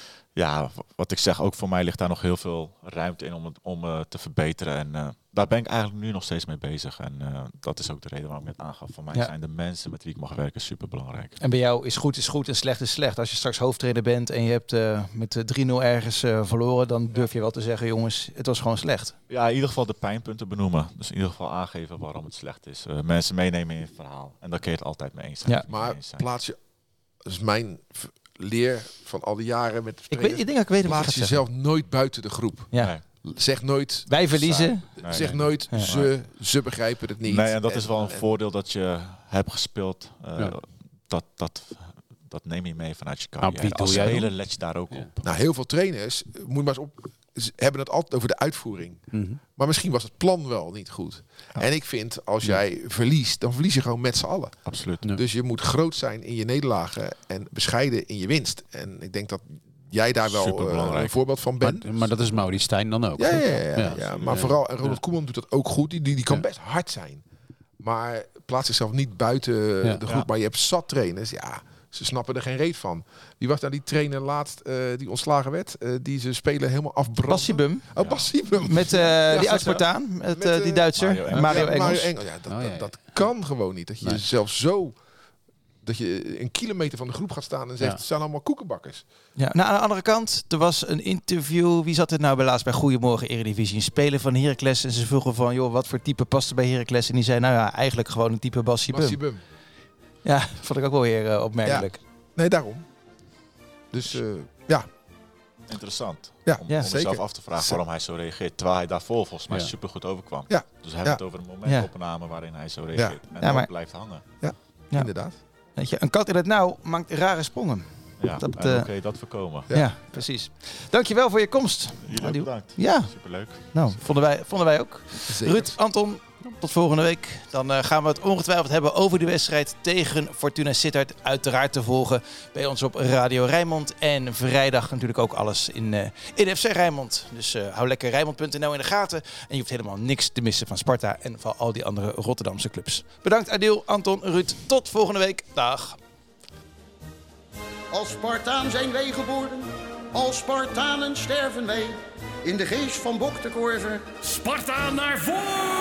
Ja, w- wat ik zeg, ook voor mij ligt daar nog heel veel ruimte in om het om uh, te verbeteren. En uh, daar ben ik eigenlijk nu nog steeds mee bezig. En uh, dat is ook de reden waarom ik het aangaf. Voor mij Ja. zijn de mensen met wie ik mag werken super belangrijk. En bij jou is goed is goed en slecht is slecht. Als je straks hoofdtrainer bent en je hebt uh, met uh, drie nul ergens uh, verloren, dan durf je wel te zeggen, jongens, het was gewoon slecht. Ja, in ieder geval de pijnpunten benoemen. Dus in ieder geval aangeven waarom het slecht is. Uh, mensen meenemen in het verhaal. En daar kun je het altijd mee eens zijn. Ja. of niet mee Maar eens zijn. plaats je, dat is mijn v- leer van al die jaren met Ik, trainers, weet, ik denk dat ik weet wat je plaats gaat zeggen. jezelf nooit buiten de groep. Ja. Nee. Zeg nooit, Wij verliezen. Nee, zeg nee. nooit Ja. ze, ze begrijpen het niet. Nee, en dat is wel een en- voordeel dat je hebt gespeeld. Uh, Ja. dat, dat, dat neem je mee vanuit je Nou, carrière. Piet, doe Als jij speler dan? let je daar ook Ja. op. Nou, heel veel trainers, eh, moet je maar eens op, ze hebben het altijd over de uitvoering. Mhm. Maar misschien was het plan wel niet goed. Ja. En ik vind, als Ja. jij verliest, dan verlies je gewoon met z'n allen. Absoluut. Ja. Dus je moet groot zijn in je nederlagen en bescheiden in je winst. En ik denk dat jij daar wel Superbelangrijk. uh, een voorbeeld van bent. Maar, maar dat is Mauri Stijn dan ook. Ja, ja, toch? ja, ja, ja. Ja. Maar Ja. vooral, en Ronald Ja. Koeman doet dat ook goed. Die, die, die kan Ja. best hard zijn. Maar plaats zichzelf niet buiten Ja. de groep. Ja. Maar je hebt zat trainers, ja, ze snappen er geen reet van. Wie was nou die trainer laatst uh, die ontslagen werd? Uh, die ze spelen helemaal afbranden. Bassibum. Oh, Bassibum. Met uh, die zo. oud-Spartaan, met, Met, uh, uh, die Duitser, Mario Engels. Mario Ja, Engels. Mario Engels. Ja, dat, Oh, ja, dat, ja. dat kan gewoon niet. Dat je Nee. jezelf zo dat je een kilometer van de groep gaat staan en zegt, Ja. het zijn allemaal koekenbakkers. Ja, nou, aan de andere kant, er was een interview. Wie zat er nou bij laatst bij Goedemorgen Eredivisie? Een speler van Heracles. En ze vroegen van, joh, wat voor type past er bij Heracles? En die zei, nou ja, eigenlijk gewoon een type Bassie Bassie Bum. Bum. Ja, vond ik ook wel weer uh, opmerkelijk. Nee, daarom. Dus uh, ja. Interessant. Ja, om ja, om zeker. jezelf af te vragen waarom hij zo reageert. Terwijl hij daarvoor volgens mij Ja. supergoed overkwam. Ja. Dus we hebben Ja. het over een momentopname waarin hij zo reageert. En Ja, dat maar- blijft hangen. Ja. Inderdaad. Weet je, een kat in het nauw maakt rare sprongen. Ja, Dat, en hoe eh, kun je dat voorkomen? Ja, Ja. precies. Dankjewel voor je komst. Jullie ook Adil. bedankt. Ja, Superleuk. nou, vonden wij, vonden wij ook. Zeker. Ruud, Anton, tot volgende week. Dan uh, gaan we het ongetwijfeld hebben over de wedstrijd tegen Fortuna Sittard. Uiteraard te volgen bij ons op Radio Rijnmond. En vrijdag natuurlijk ook alles in, uh, in F C Rijnmond. Dus uh, hou lekker Rijnmond punt n l in de gaten. En je hoeft helemaal niks te missen van Sparta en van al die andere Rotterdamse clubs. Bedankt Adil, Anton, Ruud. Tot volgende week. Dag. Als Spartaan zijn wij geboren, als Spartanen sterven wij. In de geest van Bok de Korver. Sparta naar voren!